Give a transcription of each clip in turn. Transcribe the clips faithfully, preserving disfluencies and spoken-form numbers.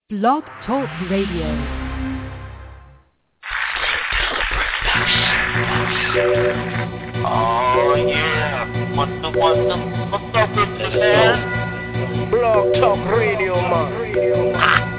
Blog Talk Radio. Oh yeah, what the what the what's up with this man? Blog Talk Radio, man.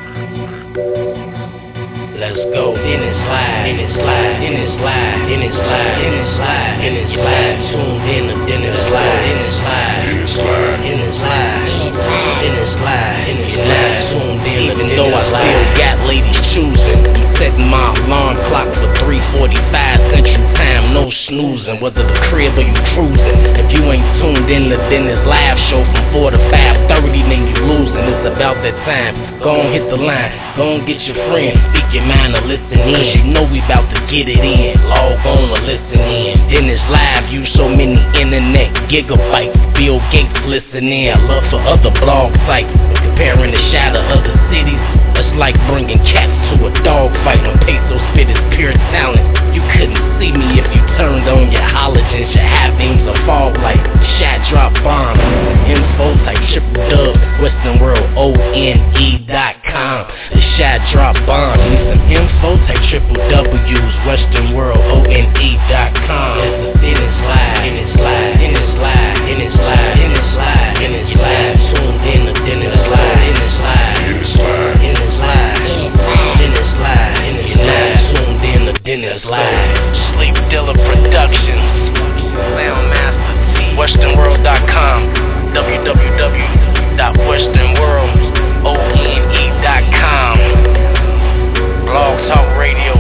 Let's go. In it slide, in it slide, in it slide, in it slide, in it slide, in it slide. Tuned in, in it slide, in it slide, in it slide, in it slide, in it slide, in it slide. Tuned in, even though I still got ladies choosing. Setting my alarm clock for three forty-five Central Time, no snoozing. Whether the crib or you cruising, if you ain't tuned in to Dennis live show from four to five thirty, then you losing. It's about that time. Go on, hit the line. Go on, get your friend. Speak your mind or listen in. Cause you know we about to get it in. Log on or listen in. Dennis live use so many internet gigabytes. Bill Gates listen in. I love for other blog sites. Comparing the shot of other cities, it's like bringing cats to a dog fight. When Peso spit his pure talent, you couldn't see me if you turned on your halogens. Your high beams of fog light. Shot drop bombs. Info type triple dub. Western World O N E dot com. The shot drop bombs. Need some info type triple W's. Western World O N E dot com. It's a in it slide, in it slide, in it slide, in it slide, in it slide, in it slide. Tuned in the in it slide, in it slide, in it slide, in it slide, in it slide, in it slide. Tuned in the dinner slide. Sleep Dilla Productions. Soundmaster T. Western World dot com. w w w dot western world o n e dot com. Blog Talk Radio.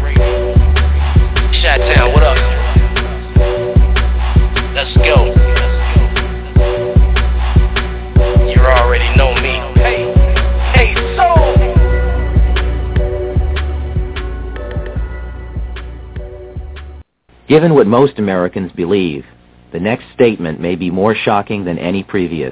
Chi-Town, what up? Let's go. You already know me. Hey, hey, soul. Given what most Americans believe, the next statement may be more shocking than any previous.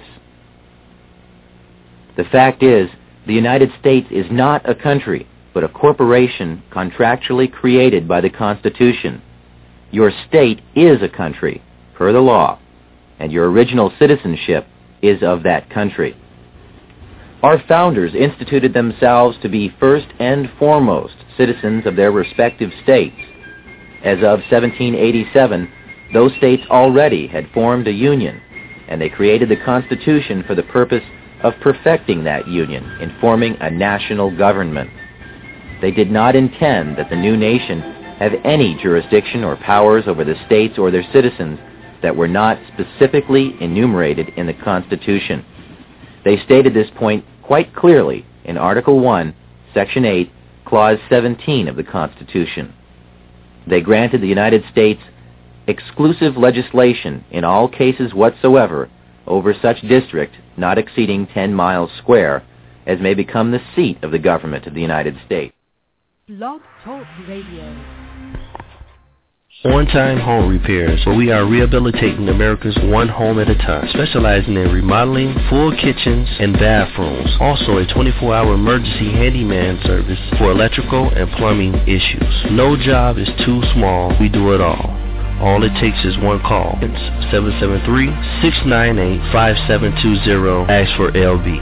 The fact is, the United States is not a country, but a corporation contractually created by the Constitution. Your state is a country, per the law, and your original citizenship is of that country. Our founders instituted themselves to be first and foremost citizens of their respective states. As of seventeen eighty-seven, those states already had formed a union, and they created the Constitution for the purpose of perfecting that union in forming a national government. They did not intend that the new nation have any jurisdiction or powers over the states or their citizens that were not specifically enumerated in the Constitution. They stated this point quite clearly in Article one, Section eight, Clause seventeen of the Constitution. They granted the United States exclusive legislation in all cases whatsoever over such district not exceeding ten miles square as may become the seat of the government of the United States. Blog Talk Radio. On-Time Home Repairs, where we are rehabilitating America's one home at a time, specializing in remodeling, full kitchens, and bathrooms. Also a twenty-four hour emergency handyman service for electrical and plumbing issues. No job is too small, we do it all. All it takes is one call. It's seven seven three, six nine eight, five seven two zero. Ask for L B.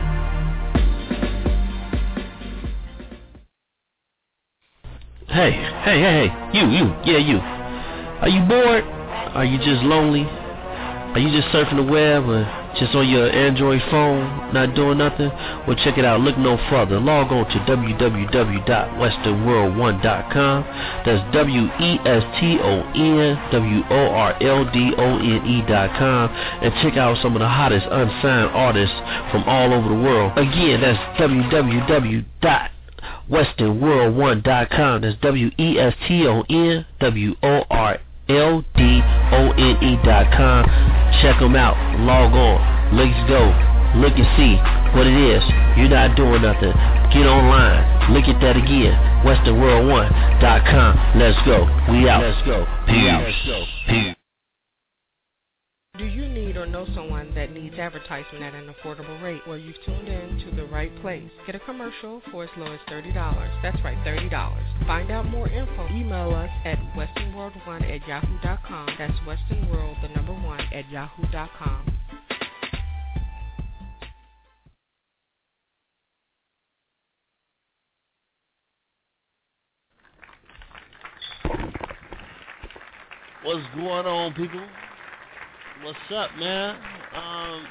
Hey, hey, hey, hey, you, you, yeah, you. Are you bored? Are you just lonely? Are you just surfing the web or just on your Android phone, not doing nothing? Well, check it out. Look no further. Log on to w w w dot western world one dot com. That's W E S T O N W O R L D O N E dot com. And check out some of the hottest unsigned artists from all over the world. Again, that's w w w dot western world one dot com. That's W E S T O N W O R L D O N E dot com. Check them out. Log on. Let's go. Look and see what it is. You're not doing nothing. Get online. Look at that again. western world one dot com. Let's go. We out. Let's go. Peace. Peace. Do you need or know someone that needs advertisement at an affordable rate? Well, you've tuned in to the right place. Get a commercial for as low as thirty dollars. That's right, thirty dollars. Find out more info. Email us at western world one at yahoo dot com. That's westernworld, the number one, at yahoo dot com. What's going on, people? What's up, man? Um,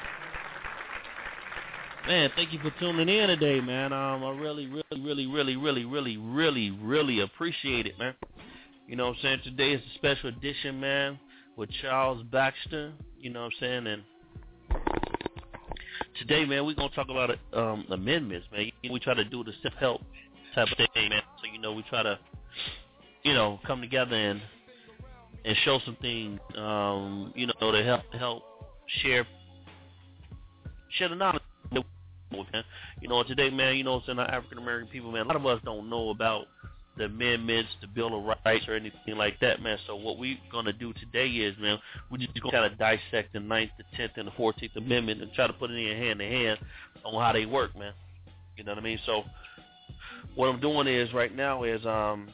man, thank you for tuning in today, man. Um, I really, really, really, really, really, really, really, really appreciate it, man. You know what I'm saying? Today is a special edition, man, with Charles Baxter. You know what I'm saying? And today, man, we're going to talk about um, amendments, man. We try to do the self-help type of thing, man. So, you know, we try to, you know, come together and and show some things, um, you know, to help help share share the knowledge. Man. You know, today, man, you know, it's in our African American people, man. A lot of us don't know about the amendments, the Bill of Rights, or anything like that, man. So what we're gonna do today is, man, we're just gonna kind of dissect the ninth, the tenth, and the fourteenth Amendment and try to put it in hand to hand on how they work, man. You know what I mean? So what I'm doing is right now is um.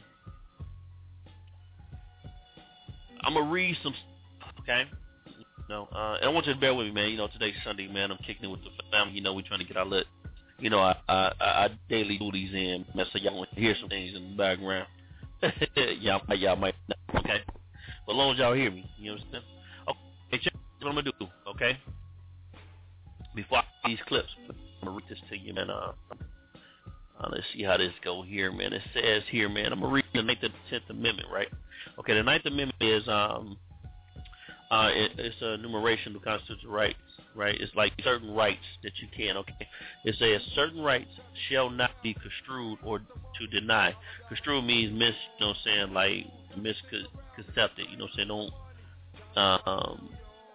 I'm going to read some stuff, okay? You know, uh, and I want you to bear with me, man. You know, today's Sunday, man. I'm kicking it with the family. You know, we're trying to get our, lit, you know, our, our, our daily duties in, man, so y'all want to hear some things in the background. y'all, y'all might not, okay? But as long as y'all hear me, you understand? Okay, check what I'm going to do, okay? Before I read these clips, I'm going to read this to you, man. Uh, uh, let's see how this go here, man. It says here, man, I'm going to read the ninth and tenth Amendment, right? Okay, the ninth Amendment is um, uh, it, it's a enumeration of constitutional rights, right? It's like certain rights that you can, okay? It says certain rights shall not be construed or to deny. Construed means mis, you know what I'm saying, like misconcepted, you know what I'm saying? Don't um,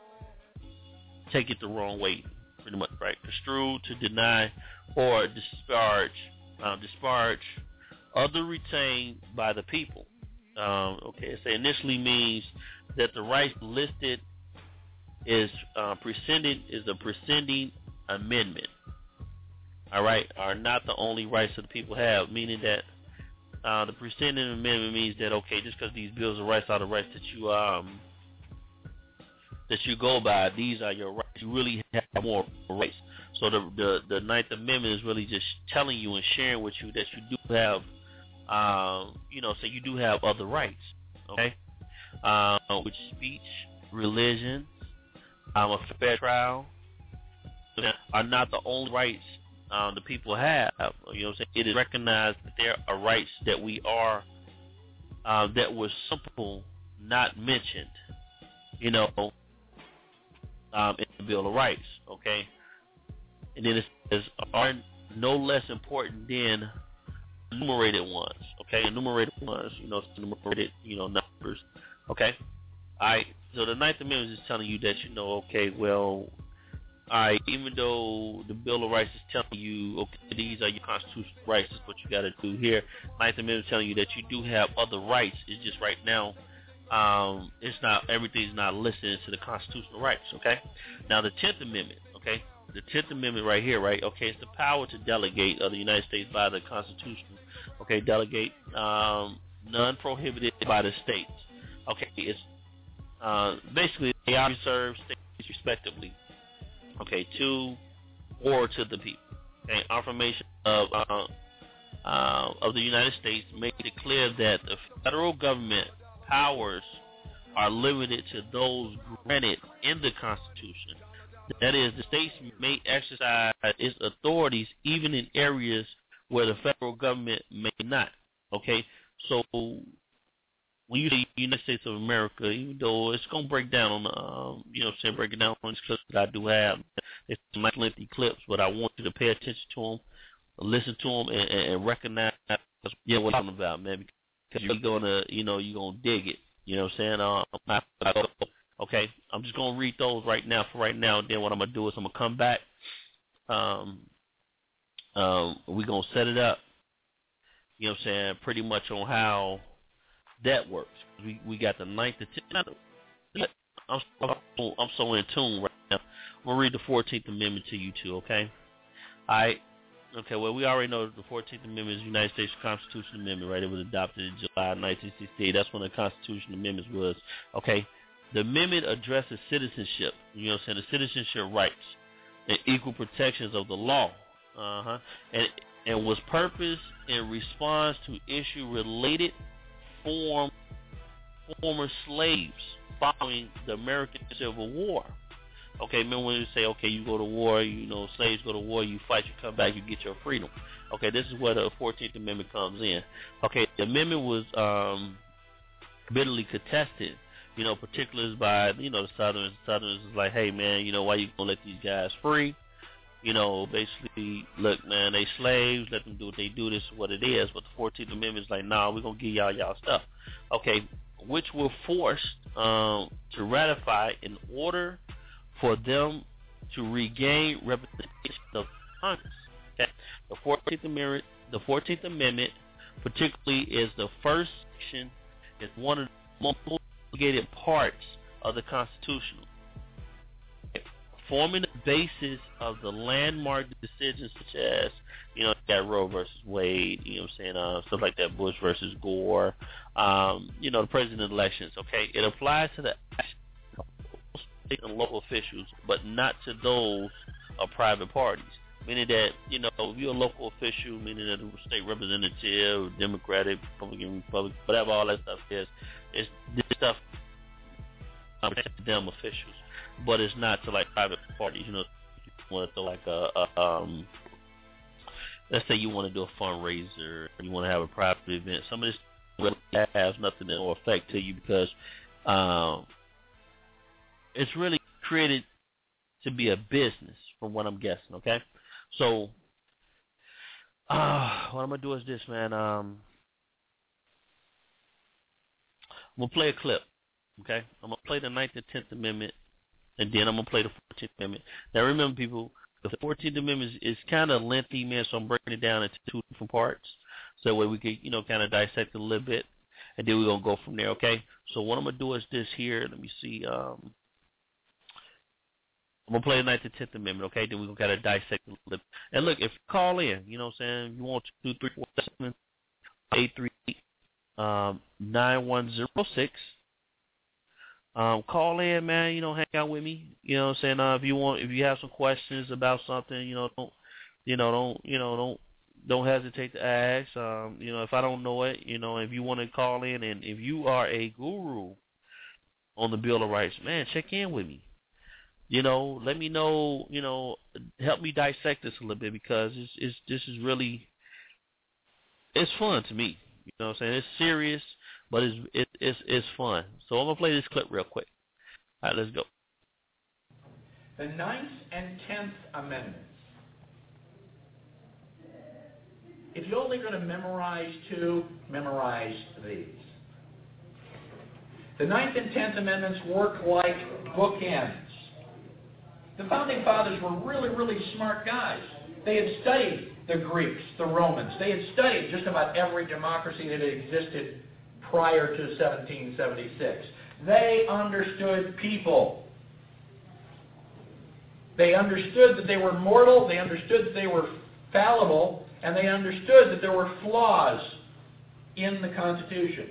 take it the wrong way, pretty much, right? Construed to deny or disparage, uh, disparage other retained by the people. Um, okay, it say initially means that the rights listed is uh, presented is a presenting amendment. All right, are not the only rights that the people have. Meaning that uh, the presenting amendment means that okay, just because these bills of rights are the rights that you um that you go by, these are your rights. You really have more rights. So the the the Ninth Amendment is really just telling you and sharing with you that you do have. Um, you know, so you do have other rights, okay? Uh, which speech, religion, um, a fair trial are not the only rights um, the people have. You know what I'm saying? It is recognized that there are rights that we are, uh, that were simple, not mentioned, you know, um, in the Bill of Rights, okay? And then it says, are no less important than enumerated ones, okay? Enumerated ones, you know, enumerated, you know, numbers, okay? All right, so the Ninth Amendment is telling you that, you know, okay, well, all right, even though the Bill of Rights is telling you, okay, these are your constitutional rights, that's what you got to do here. Ninth Amendment is telling you that you do have other rights. It's just right now, um, it's not, everything's not listed into the constitutional rights, okay? Now, the Tenth Amendment, okay? The Tenth Amendment right here, right? Okay, it's the power to delegate of the United States by the Constitution. Okay, delegate, um, none prohibited by the states. Okay, it's uh, basically they are reserved states respectively. Okay, to or to the people. Okay, affirmation of uh, uh, of the United States makes it clear that the federal government powers are limited to those granted in the Constitution. That is, the states may exercise its authorities even in areas where the federal government may not. Okay, so when you say United States of America, even though it's going to break down on, um, you know, say break it down on these clips that I do have. It's some lengthy clips, but I want you to pay attention to them, listen to them, and, and recognize, yeah, what I'm talking about, man. Because you're gonna, you know, you're gonna dig it. You know what I'm saying? Uh, Okay, I'm just going to read those right now for right now. Then what I'm going to do is I'm going to come back. Um, um, we're going to set it up, you know what I'm saying, pretty much on how that works. We we got the ninth, the tenth. I'm, I'm so in tune right now. I'm going to read the fourteenth Amendment to you too, okay? All right. Okay, well, we already know that the fourteenth Amendment is the United States Constitution Amendment, right? It was adopted in July nineteen sixty-eight. That's when the Constitution Amendment was, okay? The amendment addresses citizenship, you know what I'm saying, the citizenship rights and equal protections of the law, uh-huh, and, and was purposed in response to issue related form former slaves following the American Civil War. Okay, remember when they say, okay, you go to war, you know, slaves go to war, you fight, you come back, you get your freedom. Okay, this is where the fourteenth Amendment comes in. Okay, the amendment was um, bitterly contested, you know, particularly by, you know, the Southerners. The Southerners is like, hey, man, you know, why you going to let these guys free? You know, basically, look, man, they slaves, let them do what they do, this is what it is. But the fourteenth Amendment is like, nah, we're going to give y'all y'all stuff. Okay, which were forced um, to ratify in order for them to regain representation of Congress. Okay? The fourteenth Amendment, the fourteenth Amendment, particularly, is the first section. It's one of the most obligated parts of the Constitution, okay, forming the basis of the landmark decisions such as, you know, that Roe versus Wade, you know what I'm saying, uh, stuff like that, Bush versus Gore, um, you know, the president elections. Okay, it applies to the state and local officials, but not to those of private parties. Meaning that, you know, if you're a local official, meaning that a state representative, Democratic, Republican, Republic, whatever all that stuff is, it's this stuff um, to them officials, but it's not to like private parties. You know, you want to throw like a, a um, let's say you want to do a fundraiser, you want to have a private event. Some of this really has nothing that will affect to you because um, it's really created to be a business, from what I'm guessing. Okay. So, uh, what I'm going to do is this, man. Um, I'm going to play a clip, okay? I'm going to play the ninth and tenth Amendment, and then I'm going to play the fourteenth Amendment. Now, remember, people, the fourteenth Amendment is, is kind of lengthy, man, so I'm breaking it down into two different parts, so that way we can, you know, kind of dissect it a little bit, and then we're going to go from there, okay? So what I'm going to do is this here. Let me see. Um, I'm going to play the ninth and tenth Amendment, okay? Then we're going to kind of dissect it a little bit. And look, if you call in, you know what I'm saying, if you want to, two three four seven eight three nine one zero six, um, call in, man, you know, hang out with me. You know what I'm saying? Uh, if you want, if you have some questions about something, you know, don't, you know, don't, you know, don't, don't hesitate to ask. Um, you know, if I don't know it, you know, if you want to call in, and if you are a guru on the Bill of Rights, man, check in with me. You know, let me know, you know, help me dissect this a little bit because it's, it's this is really, it's fun to me. You know what I'm saying? It's serious, but it's it, it's it's fun. So I'm going to play this clip real quick. All right, let's go. The ninth and tenth Amendments. If you're only going to memorize two, memorize these. The ninth and tenth Amendments work like bookends. The Founding Fathers were really, really smart guys. They had studied the Greeks, the Romans. They had studied just about every democracy that had existed prior to seventeen seventy-six. They understood people. They understood that they were mortal, they understood that they were fallible, and they understood that there were flaws in the Constitution.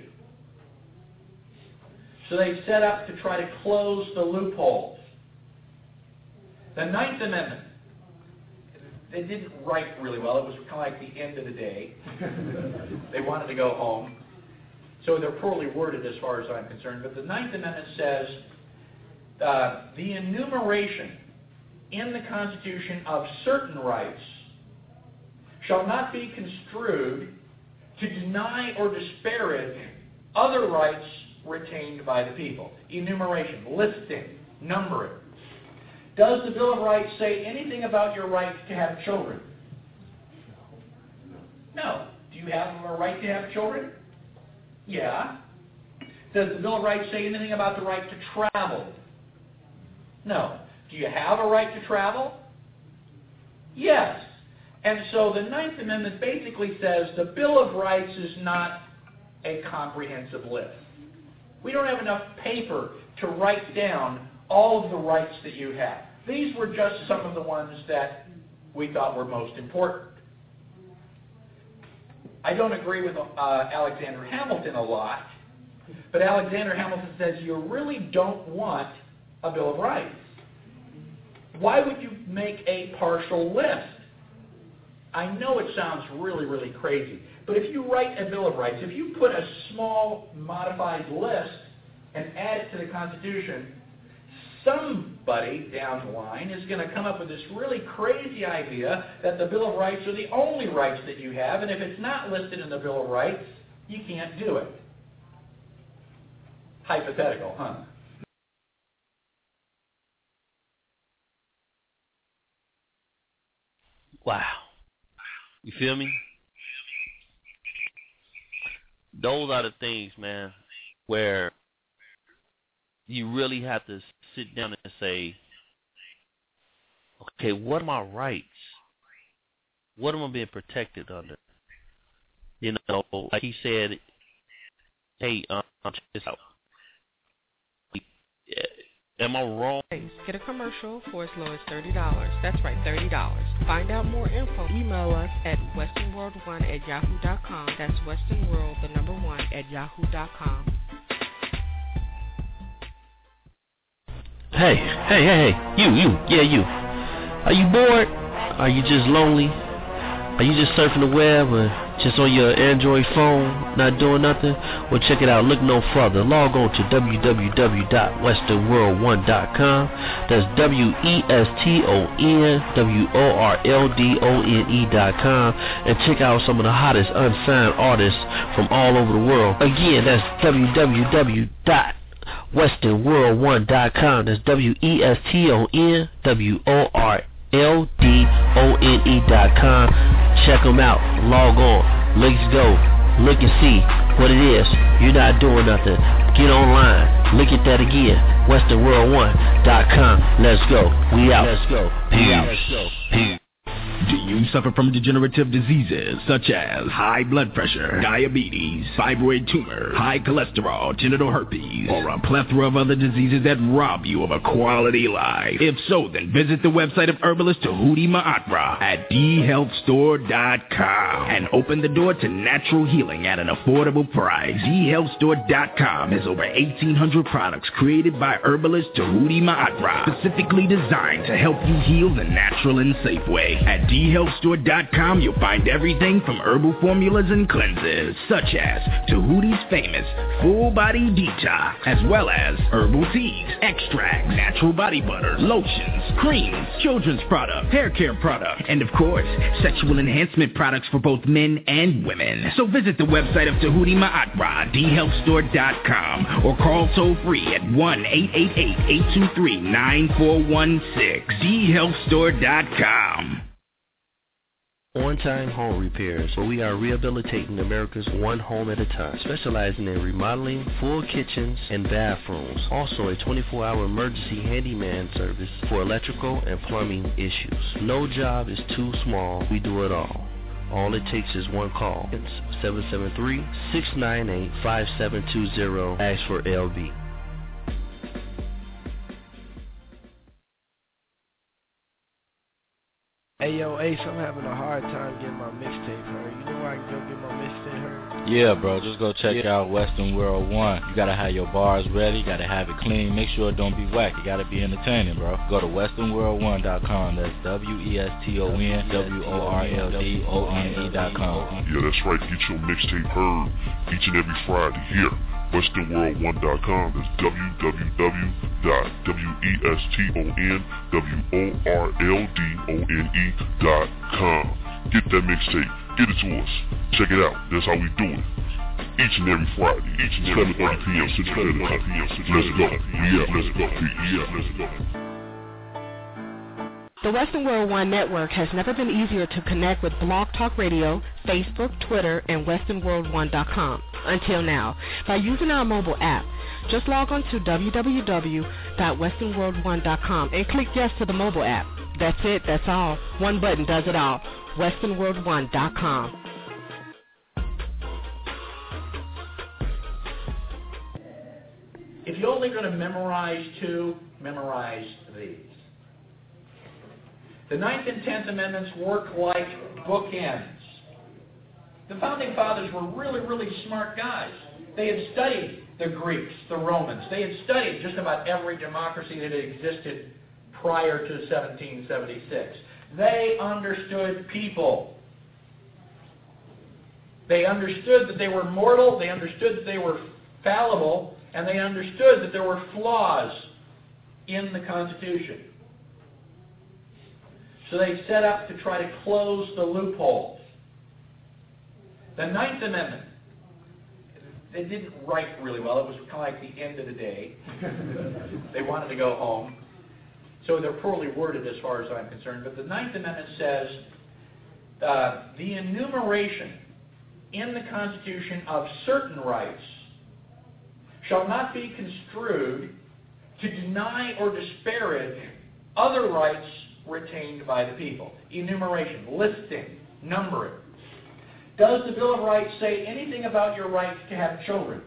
So they set up to try to close the loopholes. The Ninth Amendment, they didn't write really well. It was kind of like the end of the day. They wanted to go home. So they're poorly worded as far as I'm concerned. But the Ninth Amendment says uh, the enumeration in the Constitution of certain rights shall not be construed to deny or disparage other rights retained by the people. Enumeration, listing, numbering. Does the Bill of Rights say anything about your right to have children? No. Do you have a right to have children? Yeah. Does the Bill of Rights say anything about the right to travel? No. Do you have a right to travel? Yes. And so the Ninth Amendment basically says the Bill of Rights is not a comprehensive list. We don't have enough paper to write down all of the rights that you have. These were just some of the ones that we thought were most important. I don't agree with uh, Alexander Hamilton a lot, but Alexander Hamilton says you really don't want a Bill of Rights. Why would you make a partial list? I know it sounds really, really crazy, but if you write a Bill of Rights, if you put a small modified list and add it to the Constitution, somebody down the line is going to come up with this really crazy idea that the Bill of Rights are the only rights that you have, and if it's not listed in the Bill of Rights, you can't do it. Hypothetical, huh? Wow. You feel me? Those are the things, man, where you really have to sit down and say, okay, what are my rights? What am I being protected under? You know, like he said, hey, um, check this out. Am I wrong? Get a commercial for as low as thirty dollars. That's right, thirty dollars. Find out more info. Email us at western world one at yahoo dot com. That's westernworld, the number one, at yahoo dot com. Hey, hey, hey, hey, you, you, yeah, you. Are you bored? Are you just lonely? Are you just surfing the web or just on your Android phone, not doing nothing? Well, check it out. Look no further. Log on to w w w dot western world one dot com. That's W E S T O N W O R L D O N E dot com. And check out some of the hottest unsigned artists from all over the world. Again, that's w w w dot western world one dot com. That's W E S T O N W O R L D O N E dot com. Check them out. Log on. Let's go. Look and see what it is. You're not doing nothing. Get online. Look at that again. western world one dot com. Let's go. We out. Let's go. We out. Let's go. Peace. Do you suffer from degenerative diseases such as high blood pressure, diabetes, fibroid tumor, high cholesterol, genital herpes, or a plethora of other diseases that rob you of a quality life? If so, then visit the website of herbalist Tahuti Ma'atra at d health store dot com and open the door to natural healing at an affordable price. d health store dot com has over eighteen hundred products created by herbalist Tahuti Ma'atra, specifically designed to help you heal the natural and safe way. At d health store dot com, you'll find everything from herbal formulas and cleanses, such as Tahuti's famous Full Body Detox, as well as herbal teas, extracts, natural body butters, lotions, creams, children's products, hair care products, and of course, sexual enhancement products for both men and women. So visit the website of Tahuti Ma'atra, d health store dot com, or call toll free at one eight eight eight, eight two three, nine four one six, d health store dot com. On-Time Home Repairs, where we are rehabilitating America's one home at a time, specializing in remodeling full kitchens and bathrooms. Also a twenty-four hour emergency handyman service for electrical and plumbing issues. No job is too small. We do it all. All it takes is one call. It's seven seven three, six nine eight, five seven two zero. Ask for L B. Hey yo, Ace, I'm having a hard time getting my mixtape heard. You know where I can go get my mixtape heard? Yeah, bro, just go check yeah. out Western World One. You gotta have your bars ready, you gotta have it clean. Make sure it don't be whack. You gotta be entertaining, bro. Go to western world one dot com. That's W E S T O N W O R L D O N E dot com. Yeah, that's right. Get your mixtape heard each and every Friday here. western world one dot com. That's w w w dot western world one dot com. Get that mixtape. Get it to us. Check it out. That's how we do it. Each and every Friday. Each and every seven thirty p.m. Central Standard Time. Let's go. Yeah, let's go. Yeah, let's go. The Western World One Network has never been easier to connect with Blog Talk Radio, Facebook, Twitter, and western world one dot com until now by using our mobile app. Just log on to w w w dot western world one dot com and click yes to the mobile app. That's it, that's all. One button does it all. western world one dot com. If you're only going to memorize two, memorize these. The Ninth and Tenth Amendments work like bookends. The Founding Fathers were really, really smart guys. They had studied the Greeks, the Romans. They had studied just about every democracy that had existed prior to seventeen seventy-six. They understood people. They understood that they were mortal. They understood that they were fallible. And they understood that there were flaws in the Constitution. So they set up to try to close the loopholes. The Ninth Amendment, they didn't write really well. It was kind of like the end of the day. They wanted to go home. So they're poorly worded as far as I'm concerned. But the Ninth Amendment says uh, the enumeration in the Constitution of certain rights shall not be construed to deny or disparage other rights retained by the people. Enumeration, listing, numbering. Does the Bill of Rights say anything about your right to have children?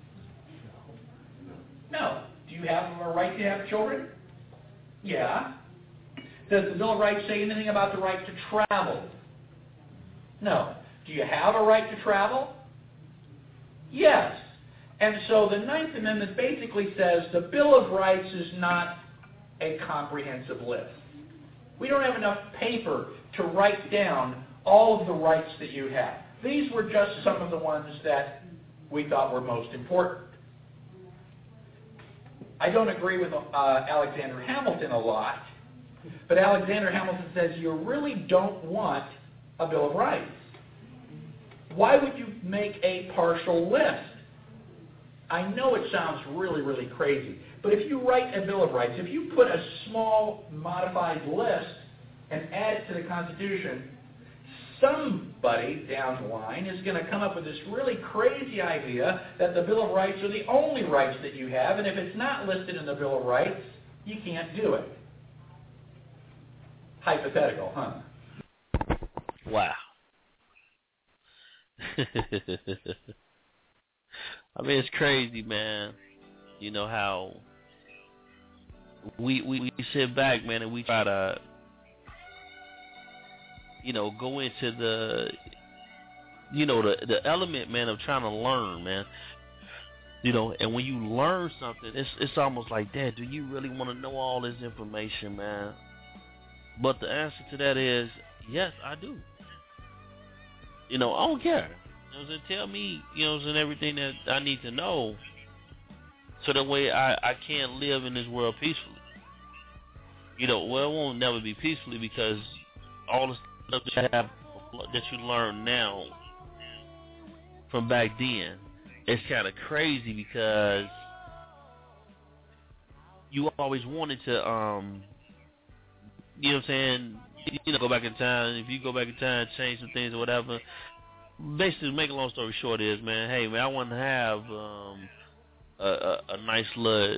No. Do you have a right to have children? Yeah. Does the Bill of Rights say anything about the right to travel? No. Do you have a right to travel? Yes. And so the Ninth Amendment basically says the Bill of Rights is not a comprehensive list. We don't have enough paper to write down all of the rights that you have. These were just some of the ones that we thought were most important. I don't agree with uh, Alexander Hamilton a lot, but Alexander Hamilton says you really don't want a Bill of Rights. Why would you make a partial list? I know it sounds really, really crazy, but if you write a Bill of Rights, if you put a small modified list and add it to the Constitution, somebody down the line is going to come up with this really crazy idea that the Bill of Rights are the only rights that you have, and if it's not listed in the Bill of Rights, you can't do it. Hypothetical, huh? Wow. I mean, it's crazy, man. You know how we, we we sit back, man, and we try to, you know, go into the, you know, the the element, man, of trying to learn, man. You know, and when you learn something, it's it's almost like, Dad, do you really want to know all this information, man? But the answer to that is, yes, I do. You know, I don't care. You know what I'm saying? Tell me, you know what I'm saying, everything that I need to know so that way I, I can live in this world peacefully. You know, well, it won't never be peacefully because all the stuff that you have, that you learn now from back then, it's kind of crazy because you always wanted to, um, you know what I'm saying, you know, go back in time. If you go back in time, change some things or whatever. Basically, to make a long story short is, man, hey, man, I want to have um, a, a, a nice little,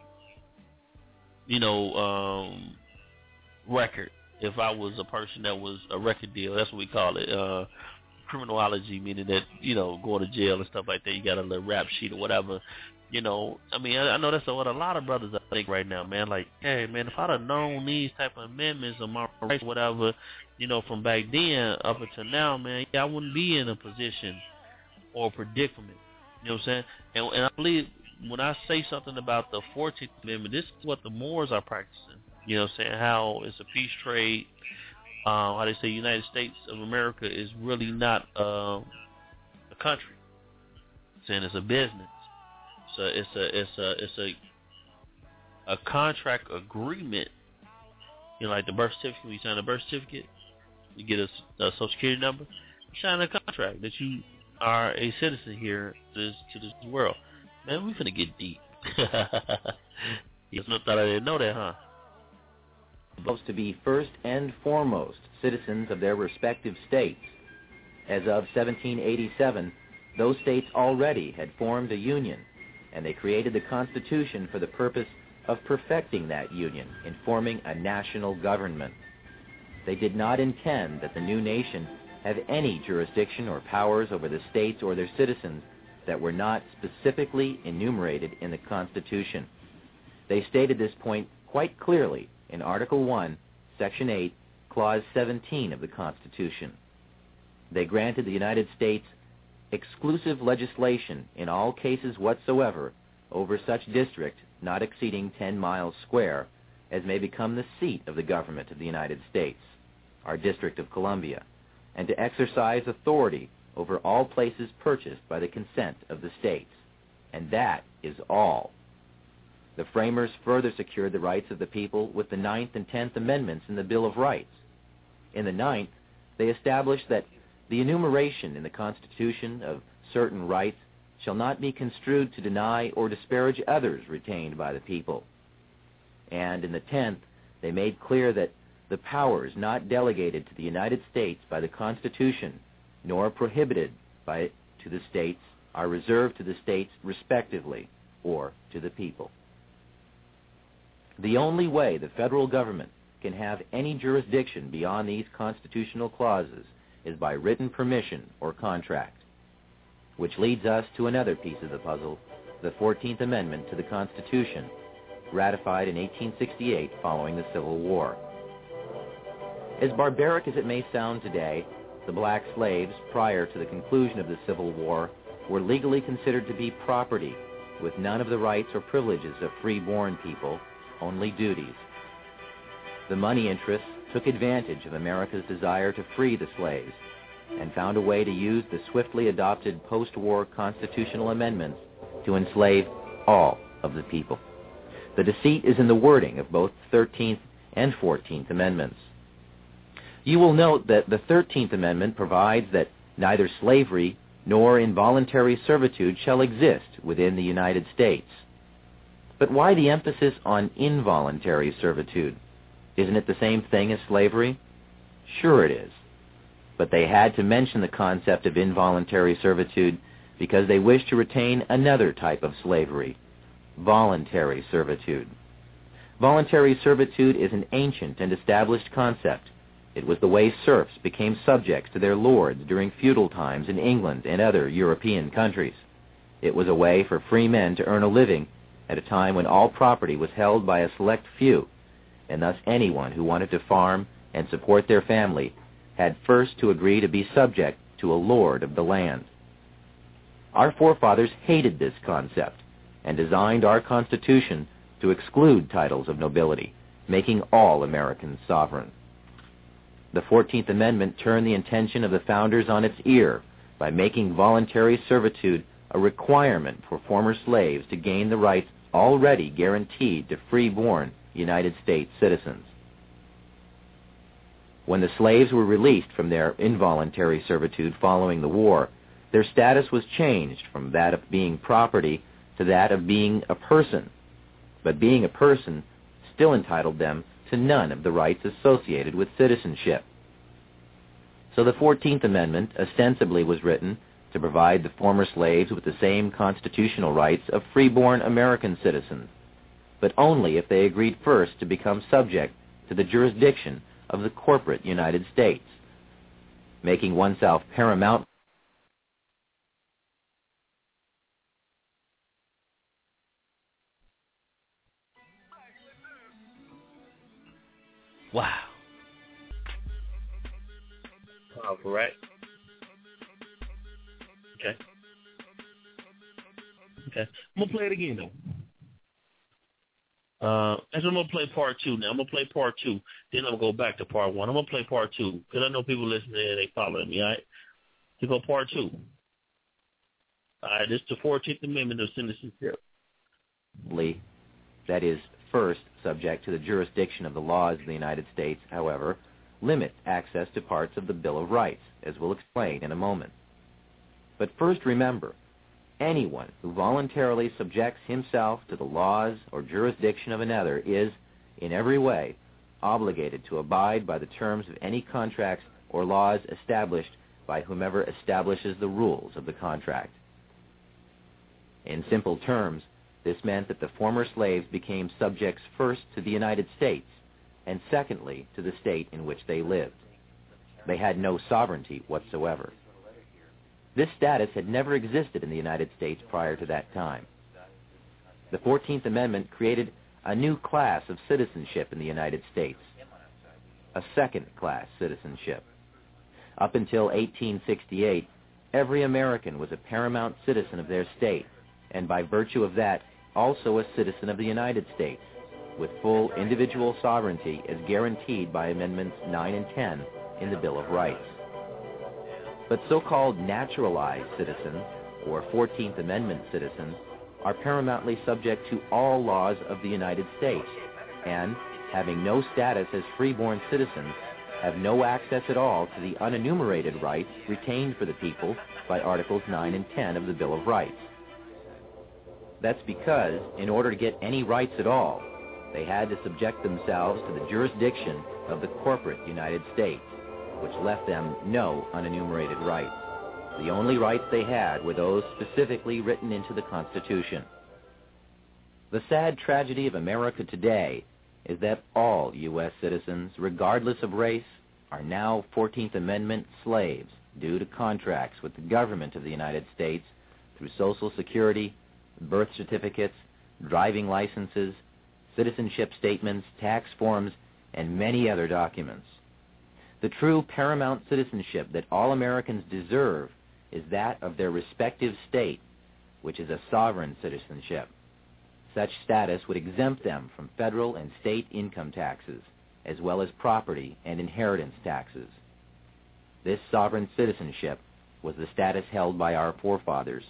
you know, um, record. If I was a person that was a record deal, that's what we call it. Uh, criminology, meaning that, you know, going to jail and stuff like that, you got a little rap sheet or whatever. You know, I mean, I, I know that's what a lot of brothers I think right now, man. Like, hey, man, if I'd have known these type of amendments or my rights, whatever, you know, from back then up until now, man, yeah, I wouldn't be in a position or a predicament. You know what I'm saying? And, and I believe when I say something about the fourteenth Amendment, this is what the Moors are practicing. You know what I'm saying? How it's a peace trade. Uh, how they say United States of America is really not uh, a country. Saying it's a business. So it's a it's a it's a a contract agreement. You know, like the birth certificate. When you sign a birth certificate, you get a, a social security number. You sign a contract that you are a citizen here to this, to this world. Man, we finna get deep. You thought I didn't know that, huh? Supposed to be first and foremost citizens of their respective states. As of seventeen eighty-seven, those states already had formed a union, and they created the Constitution for the purpose of perfecting that union in forming a national government. They did not intend that the new nation have any jurisdiction or powers over the states or their citizens that were not specifically enumerated in the Constitution. They stated this point quite clearly in Article one, Section eight, Clause seventeen of the Constitution. They granted the United States exclusive legislation in all cases whatsoever over such district not exceeding ten miles square as may become the seat of the government of the United States, our District of Columbia, and to exercise authority over all places purchased by the consent of the states. and that is all. The framers further secured the rights of the people with the Ninth and Tenth Amendments in the Bill of Rights. In the Ninth, they established that the enumeration in the Constitution of certain rights shall not be construed to deny or disparage others retained by the people. And in the Tenth, they made clear that the powers not delegated to the United States by the Constitution, nor prohibited by it to the states, are reserved to the states respectively, or to the people. The only way the federal government can have any jurisdiction beyond these constitutional clauses is by written permission or contract. Which leads us to another piece of the puzzle, the fourteenth Amendment to the Constitution, ratified in eighteen sixty-eight following the Civil War. As barbaric as it may sound today, the black slaves, prior to the conclusion of the Civil War, were legally considered to be property, with none of the rights or privileges of free-born people, only duties. The money interests took advantage of America's desire to free the slaves, and found a way to use the swiftly adopted post-war constitutional amendments to enslave all of the people. The deceit is in the wording of both the thirteenth and fourteenth Amendments. You will note that the thirteenth Amendment provides that neither slavery nor involuntary servitude shall exist within the United States. But why the emphasis on involuntary servitude? Isn't it the same thing as slavery? Sure it is. But they had to mention the concept of involuntary servitude because they wished to retain another type of slavery, voluntary servitude. Voluntary servitude is an ancient and established concept. It was the way serfs became subjects to their lords during feudal times in England and other European countries. It was a way for free men to earn a living at a time when all property was held by a select few, and thus anyone who wanted to farm and support their family had first to agree to be subject to a lord of the land. Our forefathers hated this concept and designed our Constitution to exclude titles of nobility, making all Americans sovereign. The fourteenth Amendment turned the intention of the founders on its ear by making voluntary servitude a requirement for former slaves to gain the rights already guaranteed to free-born United States citizens. When the slaves were released from their involuntary servitude following the war, their status was changed from that of being property to that of being a person. But being a person still entitled them to none of the rights associated with citizenship. So the fourteenth Amendment ostensibly was written to provide the former slaves with the same constitutional rights of free-born American citizens, but only if they agreed first to become subject to the jurisdiction of the corporate United States, making oneself paramount. Wow. Powerful, right? Okay. Okay. I'm gonna play it again though. Uh, and I'm gonna play part two now. I'm gonna play part two. Then I'm gonna go back to part one. I'm gonna play part two because I know people listening and they following me. All right. To go part two. All right. This is the fourteenth Amendment of citizenship. Lee, that is first subject to the jurisdiction of the laws of the United States, however, limits access to parts of the Bill of Rights, as we'll explain in a moment. But first remember, anyone who voluntarily subjects himself to the laws or jurisdiction of another is, in every way, obligated to abide by the terms of any contracts or laws established by whomever establishes the rules of the contract. In simple terms, this meant that the former slaves became subjects first to the United States, and secondly to the state in which they lived. They had no sovereignty whatsoever. This status had never existed in the United States prior to that time. The fourteenth Amendment created a new class of citizenship in the United States, a second-class citizenship. Up until eighteen sixty-eight, every American was a paramount citizen of their state, and by virtue of that, also a citizen of the United States, with full individual sovereignty as guaranteed by Amendments nine and ten in the Bill of Rights. But so-called naturalized citizens, or fourteenth Amendment citizens, are paramountly subject to all laws of the United States, and, having no status as freeborn citizens, have no access at all to the unenumerated rights retained for the people by Articles nine and ten of the Bill of Rights. That's because, in order to get any rights at all, they had to subject themselves to the jurisdiction of the corporate United States, which left them no unenumerated rights. The only rights they had were those specifically written into the Constitution. The sad tragedy of America today is that all U S citizens, regardless of race, are now fourteenth Amendment slaves due to contracts with the government of the United States through Social Security, birth certificates, driving licenses, citizenship statements, tax forms, and many other documents. The true paramount citizenship that all Americans deserve is that of their respective state, which is a sovereign citizenship. Such status would exempt them from federal and state income taxes, as well as property and inheritance taxes. This sovereign citizenship was the status held by our forefathers.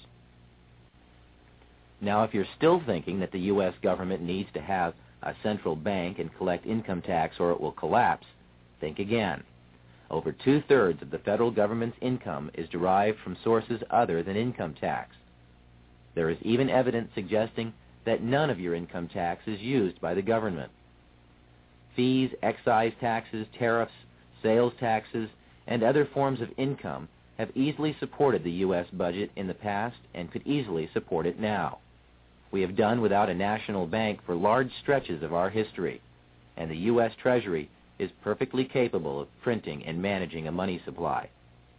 Now, if you're still thinking that the U S government needs to have a central bank and collect income tax or it will collapse, think again. Over two-thirds of the federal government's income is derived from sources other than income tax. There is even evidence suggesting that none of your income tax is used by the government. Fees, excise taxes, tariffs, sales taxes, and other forms of income have easily supported the U S budget in the past and could easily support it now. We have done without a national bank for large stretches of our history, and the U S Treasury is perfectly capable of printing and managing a money supply.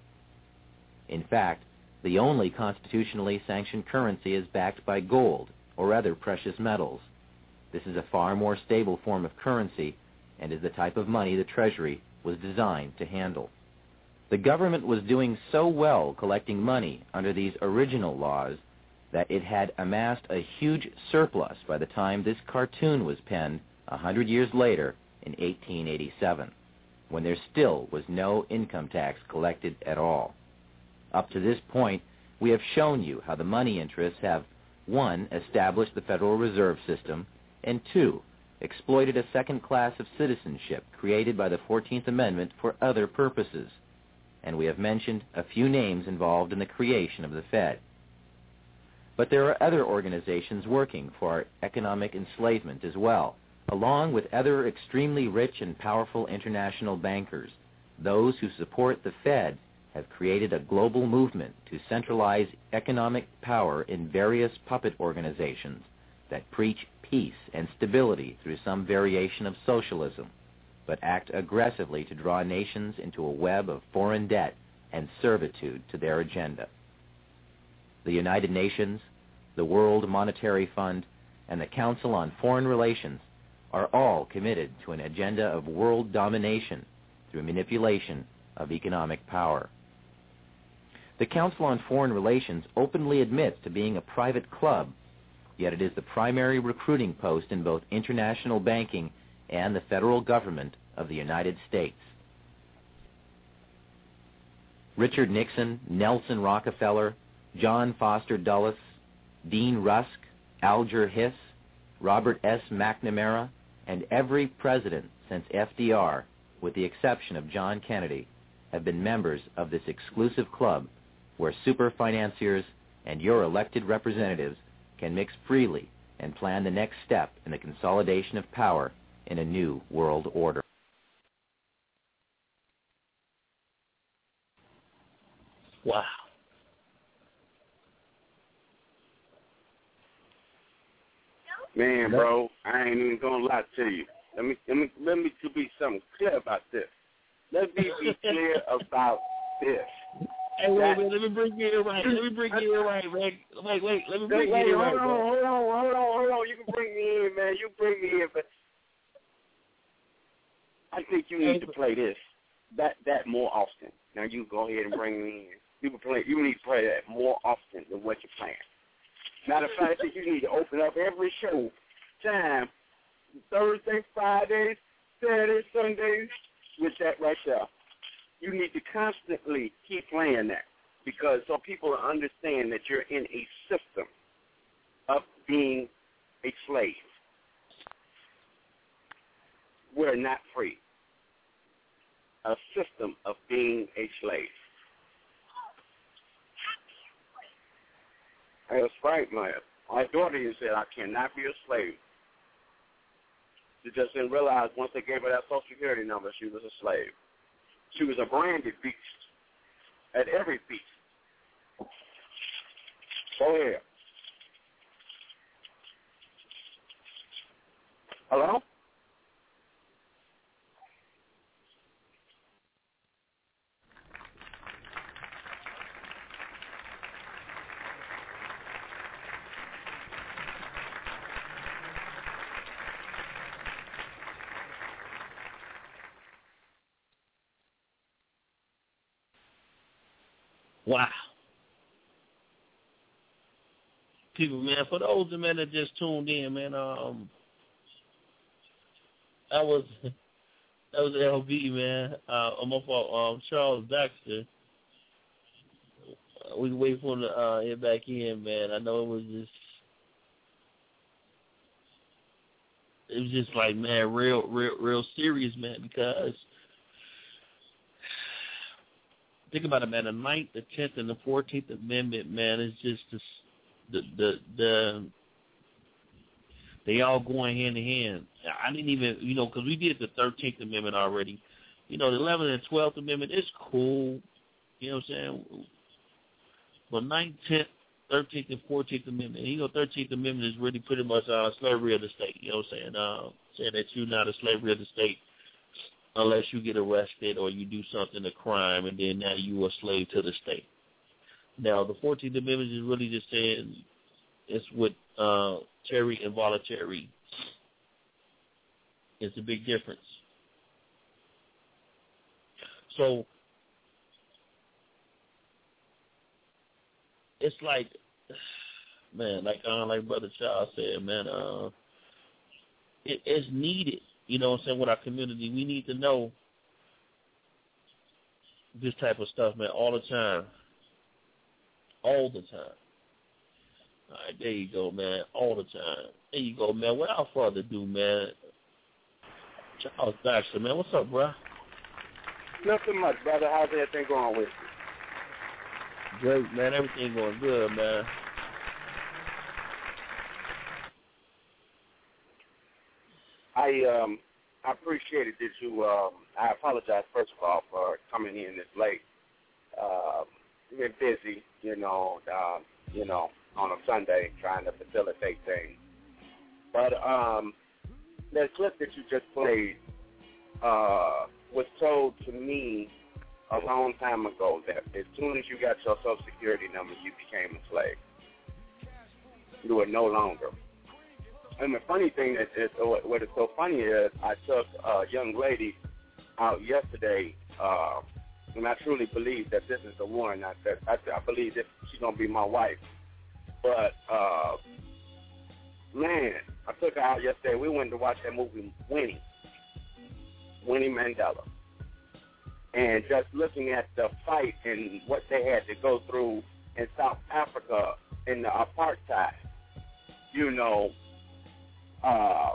In fact, the only constitutionally sanctioned currency is backed by gold or other precious metals. This is a far more stable form of currency and is the type of money the Treasury was designed to handle. The government was doing so well collecting money under these original laws that it had amassed a huge surplus by the time this cartoon was penned a hundred years later in eighteen eighty-seven, when there still was no income tax collected at all. Up to this point, we have shown you how the money interests have, one, established the Federal Reserve System, and two, exploited a second class of citizenship created by the fourteenth Amendment for other purposes. And we have mentioned a few names involved in the creation of the Fed. But there are other organizations working for our economic enslavement as well, along with other extremely rich and powerful international bankers. Those who support the Fed have created a global movement to centralize economic power in various puppet organizations that preach peace and stability through some variation of socialism, but act aggressively to draw nations into a web of foreign debt and servitude to their agenda. The United Nations, the World Monetary Fund, and the Council on Foreign Relations are all committed to an agenda of world domination through manipulation of economic power. The Council on Foreign Relations openly admits to being a private club, yet it is the primary recruiting post in both international banking and the federal government of the United States. Richard Nixon, Nelson Rockefeller, John Foster Dulles, Dean Rusk, Alger Hiss, Robert S. McNamara, and every president since F D R, with the exception of John Kennedy, have been members of this exclusive club where super financiers and your elected representatives can mix freely and plan the next step in the consolidation of power in a new world order. Wow. Man, bro, I ain't even gonna lie to you. Let me let me let me to be something clear about this. Let me be clear about this. Hey, wait, wait, let me bring you in right. Let me bring you in right, man. Wait, wait, let me bring wait, you in hold right. On, hold on, hold on, hold on. You can bring me in, man. You bring me in, but I think you need to play this that that more often. Now you go ahead and bring me in. You can play. You need to play that more often than what you're playing. Matter of fact, I think you need to open up every show time, Thursday, Fridays, Saturdays, Sundays, with that right there. You need to constantly keep playing that because so people understand that you're in a system of being a slave. We're not free. A system of being a slave. That's right, my, my daughter even said, I cannot be a slave. She just didn't realize once they gave her that Social Security number, she was a slave. She was a branded beast at every beast. Go ahead. Hello? Wow. People, man, for those men that just tuned in, man, um, that was that was L B, man. Uh, I'm up for um, Charles Baxter. Uh, we wait for him to uh, get back in, man. I know it was just, it was just like, man, real, real, real serious, man, because think about it, man. The ninth, the tenth, and the fourteenth Amendment, man, is just the the the, the they all going hand in hand. I didn't even, you know, because we did the thirteenth Amendment already. You know, the eleventh and twelfth Amendment is cool. You know what I'm saying? But ninth, tenth, thirteenth, and fourteenth Amendment. You know, thirteenth Amendment is really pretty much uh, slavery of the state. You know what I'm saying? Uh, saying that you're not a slavery of the state unless you get arrested or you do something, a crime, and then now you are a slave to the state. Now, the fourteenth Amendment is really just saying it's with uh, voluntary and voluntary. It's a big difference. So, it's like, man, like uh, like Brother Charles said, man, uh, it, it's needed. You know what I'm saying, with our community. We need to know this type of stuff, man, all the time. All the time. All right, there you go, man, all the time. There you go, man. Without further ado, man, Charles Baxter, man, what's up, bro? Nothing much, brother. How's everything going with you? Great, man. Everything going good, man. I um I appreciated that you. Um, I apologize first of all for coming in this late. Uh, been busy, you know. Uh, you know, on a Sunday trying to facilitate things. But um, that clip that you just played uh, was told to me a long time ago that as soon as you got your Social Security number, you became a slave. You were no longer. And the funny thing is, is what is so funny is I took a young lady out yesterday, uh, and I truly believe that this is the one. I said, I, I believe that she's going to be my wife. But, uh, man, I took her out yesterday. We went to watch that movie, Winnie, Winnie Mandela. And just looking at the fight and what they had to go through in South Africa in the apartheid, you know, Uh,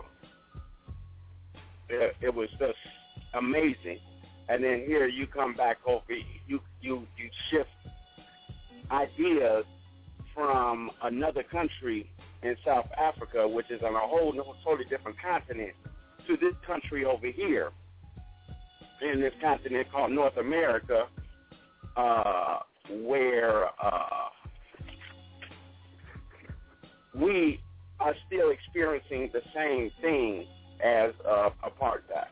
it, it was just amazing. And then here you come back over, you you you shift ideas from another country in South Africa, which is on a whole totally different continent, to this country over here, in this continent called North America, uh, where uh, we are still experiencing the same thing as uh, apartheid.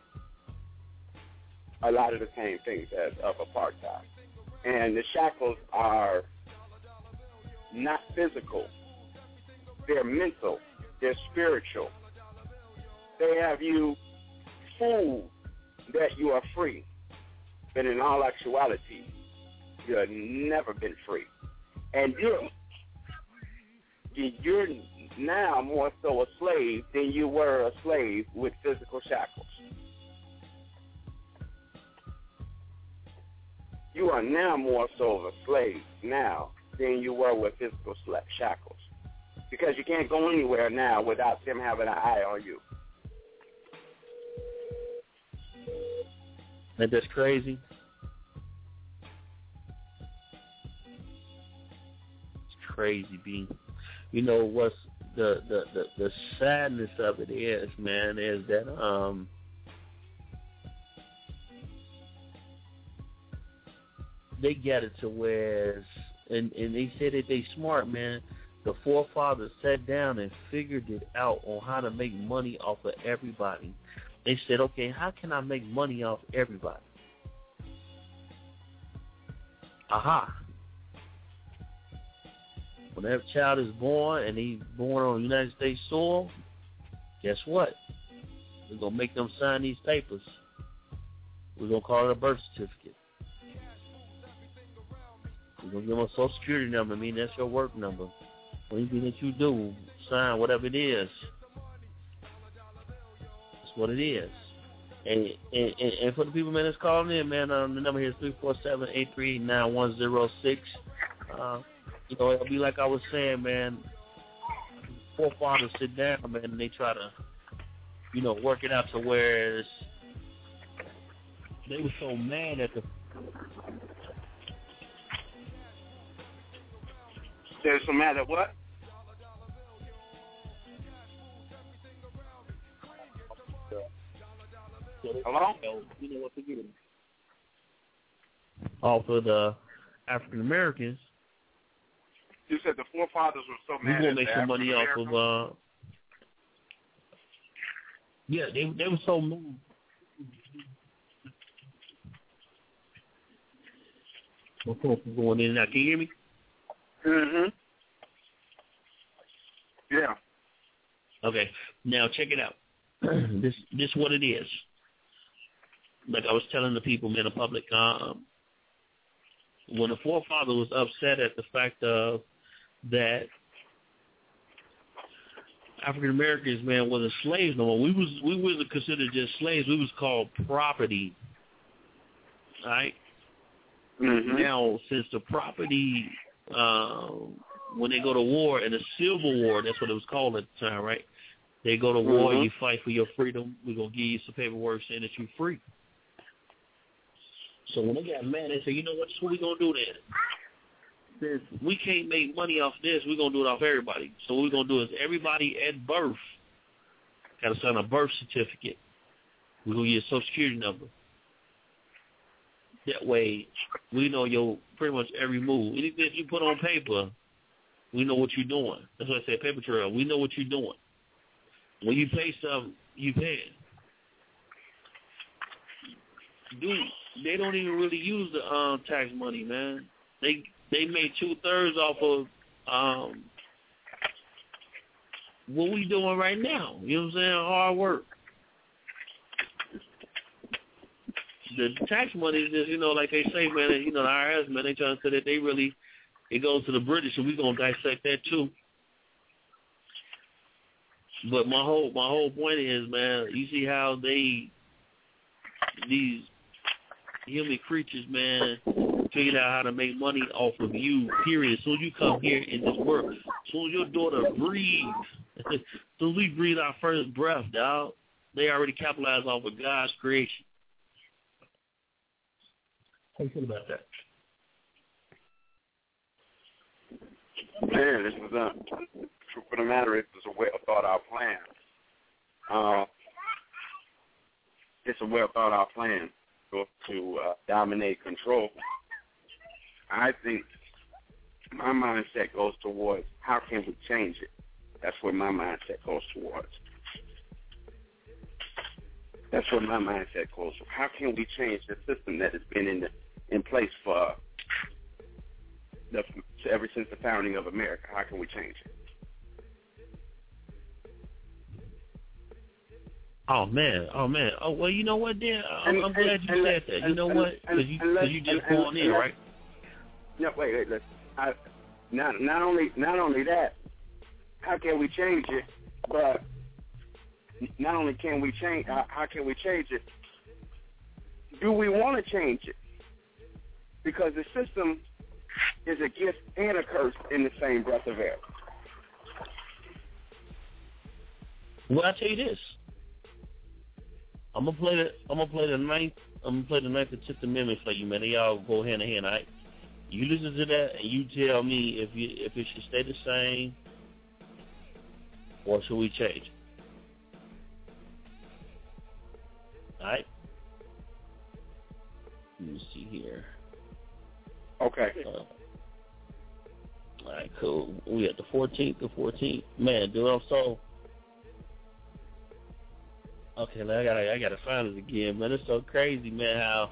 A lot of the same things as of apartheid. And the shackles are not physical. They're mental. They're spiritual. They have you fooled that you are free. But in all actuality, you have never been free. And you're, you're now more so a slave than you were a slave with physical shackles. You are now more so of a slave now than you were with physical shackles, because you can't go anywhere now without them having an eye on you. Ain't that crazy? It's crazy, B. You know what's the, the, the, the sadness of it is, man, is that um they get it to where, and, and they said that they smart, man. The forefathers sat down and figured it out on how to make money off of everybody. They said, okay, how can I make money off everybody? Aha. When that child is born and he's born on United States soil, guess what? We're going to make them sign these papers. We're going to call it a birth certificate. We're going to give them a social security number. I mean, that's your work number. Anything that you do, sign whatever it is. That's what it is. And and, and, and for the people, man, that's calling in, man, um, the number here is three four seven, eight three eight, nine one zero six. Uh, you know, it'll be like I was saying, man, forefathers sit down, man, and they try to, you know, work it out to where it's, they were so mad at the There's so mad at what? Hello? You know what to get off of the African Americans. You said the forefathers were so mad. We gonna make some money off of. Uh, yeah, they they were so mad. My phone's going in and out. Can you hear me? Mhm. Yeah. Okay. Now check it out. this this what it is. Like I was telling the people in the public, um, when the forefather was upset at the fact of that African Americans, man, wasn't slaves no more. We was we wasn't considered just slaves. We was called property. All right. Mm-hmm. Now, since the property, uh, when they go to war, in the Civil War, that's what it was called at the time, right? They go to war, mm-hmm. you fight for your freedom. We're going to give you some paperwork saying that you're free. So when they got mad, they said, you know what, what we going to do then? Since we can't make money off this, we're going to do it off everybody. So what we're going to do is everybody at birth got to sign a birth certificate. We're going to get a social security number. That way, we know your pretty much every move. Anything you put on paper, we know what you're doing. That's why I say paper trail. We know what you're doing. When you pay something, you pay it. Dude, they don't even really use the um, tax money, man. They they made two thirds off of um, what we doing right now. You know what I'm saying? Hard work. The tax money is just, you know, like they say, man, you know, the I R S, man, they trying to say that they really, it goes to the British, and we're going to dissect that too. But my whole my whole point is, man, you see how they, these human creatures, man, figured out how to make money off of you, period. As soon as you come here in this world, as soon as your daughter breathes, as soon as we breathe our first breath, dog, they already capitalized off of God's creation. How you feel about that? Yeah, this is a, truth of the matter is, it's a well thought out plan. Uh, it's a well thought out plan to, to uh, dominate, control. I think my mindset goes towards how can we change it. That's where my mindset goes towards. That's where my mindset goes. How can we change the system that has been in the, in place for the, ever since the founding of America? How can we change it? Oh man, oh man, oh well, you know what, Dan? I'm, And- I'm glad and- you and said let- that. You and- know and- what? and- Because you, and let- cause you just and- going in, and let- right? No, wait, wait, listen. I, not not only not only that, how can we change it? But not only can we change, how, how can we change it? Do we want to change it? Because the system is a gift and a curse in the same breath of air. Well, I tell you this. I'm gonna play the I'm gonna play the ninth I'm gonna play the ninth and tenth amendment for you, man. They all go hand in hand, all right? You listen to that and you tell me if you if it should stay the same or should we change? All right. Let me see here. Okay. Uh, all right, cool. We at the fourteenth, the fourteenth. Man, dude, I'm so. Okay, now I gotta, I gotta find it again, man. It's so crazy, man. How.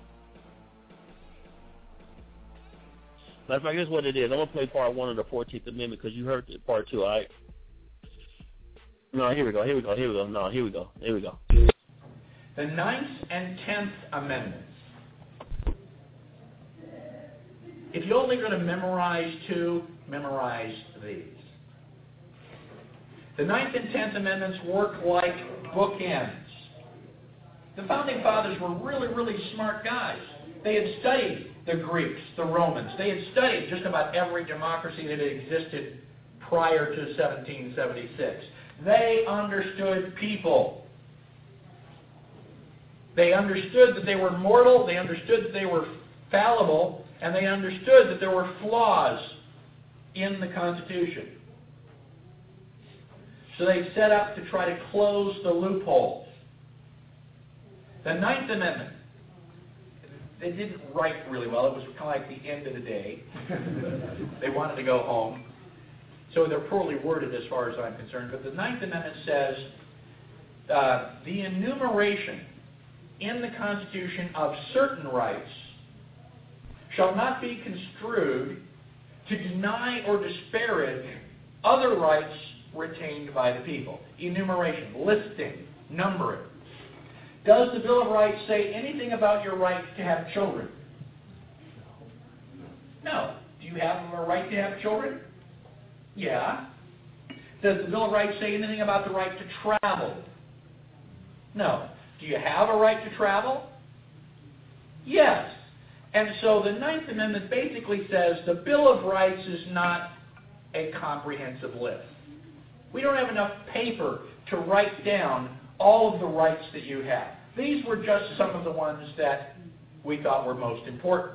Matter of fact, guess what it is. I'm gonna play part one of the fourteenth Amendment because you heard the part two, all right? No, here we go. Here we go. Here we go. No, here we go. Here we go. The Ninth and Tenth Amendments. If you're only going to memorize two, memorize these. The Ninth and Tenth Amendments work like bookends. The Founding Fathers were really, really smart guys. They had studied the Greeks, the Romans. They had studied just about every democracy that had existed prior to seventeen seventy-six. They understood people. They understood that they were mortal, they understood that they were fallible, and they understood that there were flaws in the Constitution. So they set up to try to close the loopholes. The Ninth Amendment, they didn't write really well. It was kind of like the end of the day. They wanted to go home. So they're poorly worded as far as I'm concerned. But the Ninth Amendment says uh, the enumeration in the Constitution of certain rights shall not be construed to deny or disparage other rights retained by the people. Enumeration, listing, numbering. Does the Bill of Rights say anything about your right to have children? No. Do you have a right to have children? Yeah. Does the Bill of Rights say anything about the right to travel? No. Do you have a right to travel? Yes. And so the Ninth Amendment basically says the Bill of Rights is not a comprehensive list. We don't have enough paper to write down all of the rights that you have. These were just some of the ones that we thought were most important.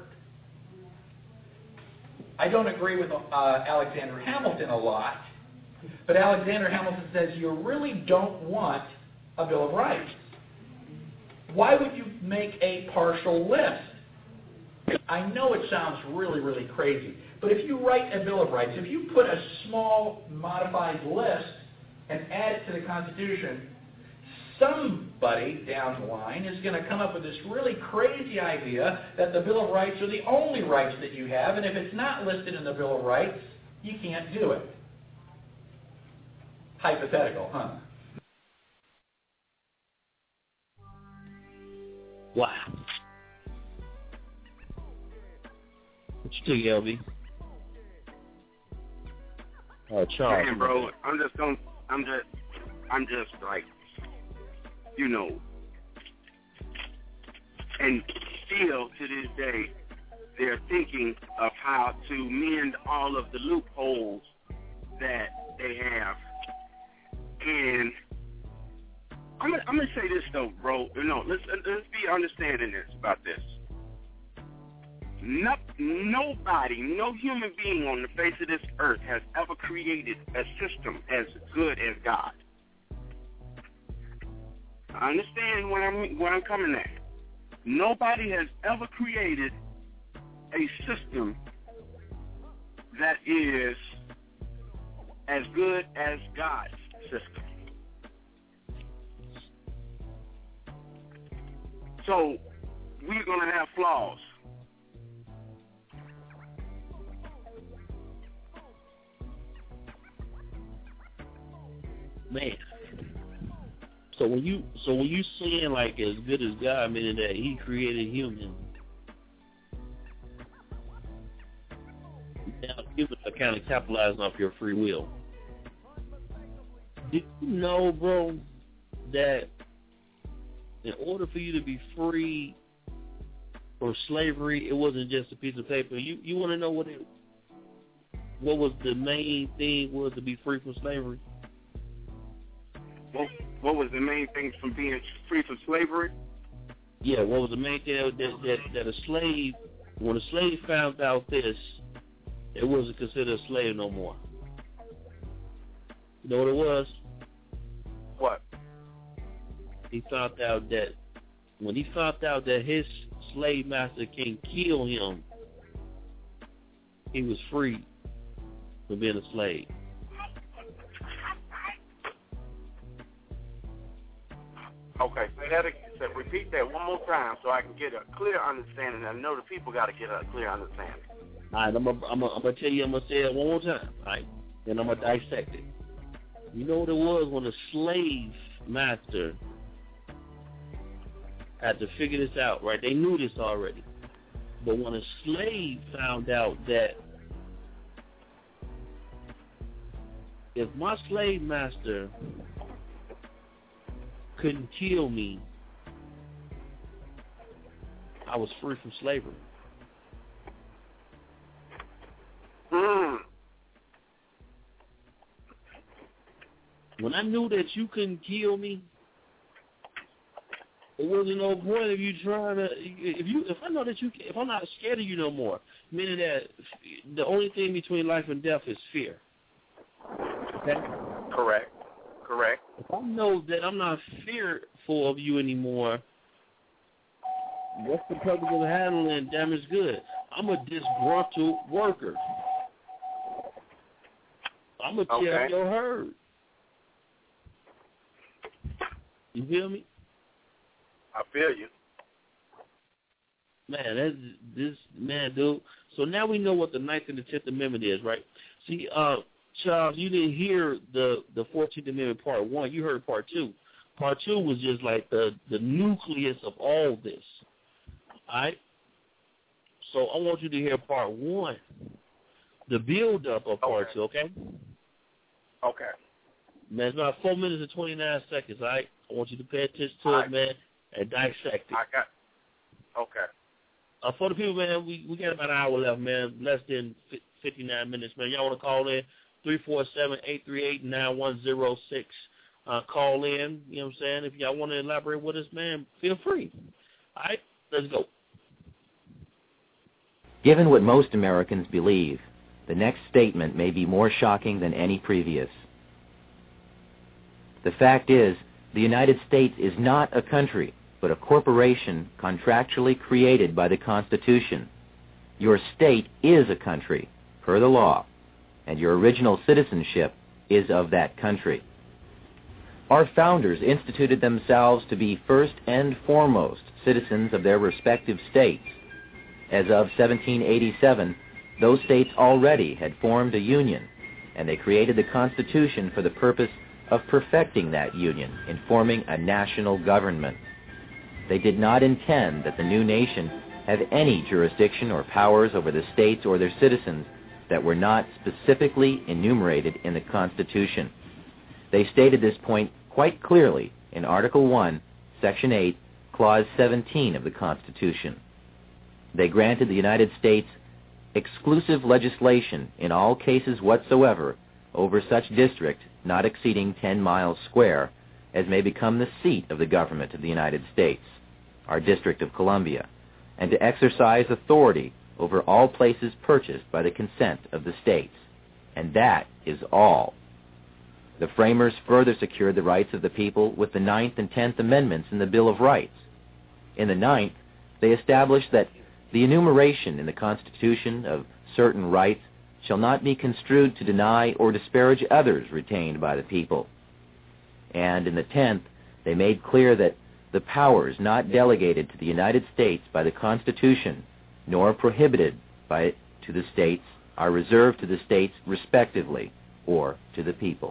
I don't agree with uh, Alexander Hamilton a lot, but Alexander Hamilton says you really don't want a Bill of Rights. Why would you make a partial list? I know it sounds really, really crazy, but if you write a Bill of Rights, if you put a small modified list and add it to the Constitution, somebody down the line is going to come up with this really crazy idea that the Bill of Rights are the only rights that you have, and if it's not listed in the Bill of Rights, you can't do it. Hypothetical, huh? Wow. What you think, L B? Oh, Charles. Man, bro, I'm just going. I'm just. I'm just like, you know, and still to this day, they're thinking of how to mend all of the loopholes that they have. And I'm gonna, I'm gonna say this though, bro. You know, let's let's be understanding this about this. No, nobody, no human being on the face of this earth has ever created a system as good as God. I understand where I'm where I'm coming at. Nobody has ever created a system that is as good as God's system. So we're going to have flaws. Man. So when you so when you saying like as good as God, meaning that He created humans, now humans are kind of capitalizing off your free will. Did you know, bro, that in order for you to be free from slavery, it wasn't just a piece of paper. You you want to know what it what was the main thing was to be free from slavery? What, what was the main thing from being free from slavery? Yeah, what was the main thing that, that, that a slave, when a slave found out this, it wasn't considered a slave no more. You know what it was? What? He found out that, when he found out that his slave master can kill him, he was free from being a slave. Okay, say that again. So repeat that one more time so I can get a clear understanding. I know the people got to get a clear understanding. All right, I'm gonna I'm I'm gonna tell you. I'm gonna say it one more time. All right, then I'm gonna dissect it. You know what it was when a slave master had to figure this out, right? They knew this already, but when a slave found out that if my slave master couldn't kill me, I was free from slavery. Mm. When I knew that you couldn't kill me, it wasn't no point of you trying to. If you, if I know that you, if I'm not scared of you no more, meaning that the only thing between life and death is fear. Okay? Correct. Correct. If I know that I'm not fearful of you anymore, what's the purpose of handling damaged goods? I'm a disgruntled worker. I'm going to tear up your herd. You feel me? I feel you. Man, that's this, man, dude. So now we know what the Ninth and the Tenth Amendment is, right? See, uh, Charles, you didn't hear the, the Fourteenth Amendment Part One. You heard Part Two. Part Two was just like the, the nucleus of all this. All right? So I want you to hear Part One, the build-up of Part okay. Two, okay? Okay. Man, it's about four minutes and twenty-nine seconds, all right? I want you to pay attention to all it, right. man, and dissect it. I got Okay. Uh, for the people, man, we, we got about an hour left, man, less than fifty-nine minutes, man. Y'all want to call in? three four seven, eight three eight, nine one zero six. Uh, call in, you know what I'm saying? If y'all want to elaborate with us, man, feel free. All right, let's go. Given what most Americans believe, the next statement may be more shocking than any previous. The fact is, the United States is not a country, but a corporation contractually created by the Constitution. Your state is a country, per the law, and your original citizenship is of that country. Our founders instituted themselves to be first and foremost citizens of their respective states. As of seventeen eighty-seven, those states already had formed a union, and they created the Constitution for the purpose of perfecting that union in forming a national government. They did not intend that the new nation have any jurisdiction or powers over the states or their citizens that were not specifically enumerated in the Constitution. They stated this point quite clearly in Article one, Section eight, Clause seventeen of the Constitution. They granted the United States exclusive legislation in all cases whatsoever over such district not exceeding ten miles square as may become the seat of the government of the United States, our District of Columbia, and to exercise authority over all places purchased by the consent of the states. And that is all. The framers further secured the rights of the people with the Ninth and Tenth Amendments in the Bill of Rights. In the Ninth, they established that the enumeration in the Constitution of certain rights shall not be construed to deny or disparage others retained by the people. And in the Tenth, they made clear that the powers not delegated to the United States by the Constitution nor prohibited by it to the states are reserved to the states respectively or to the people.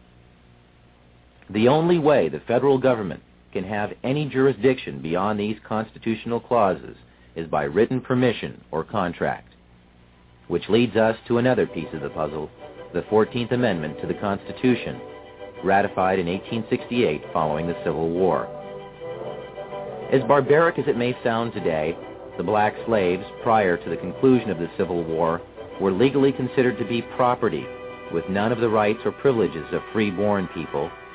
The only way the federal government can have any jurisdiction beyond these constitutional clauses is by written permission or contract, which leads us to another piece of the puzzle, the fourteenth Amendment to the Constitution, ratified in eighteen sixty-eight following the Civil War. As barbaric as it may sound today, the black slaves, prior to the conclusion of the Civil War, were legally considered to be property, with none of the rights or privileges of free-born people,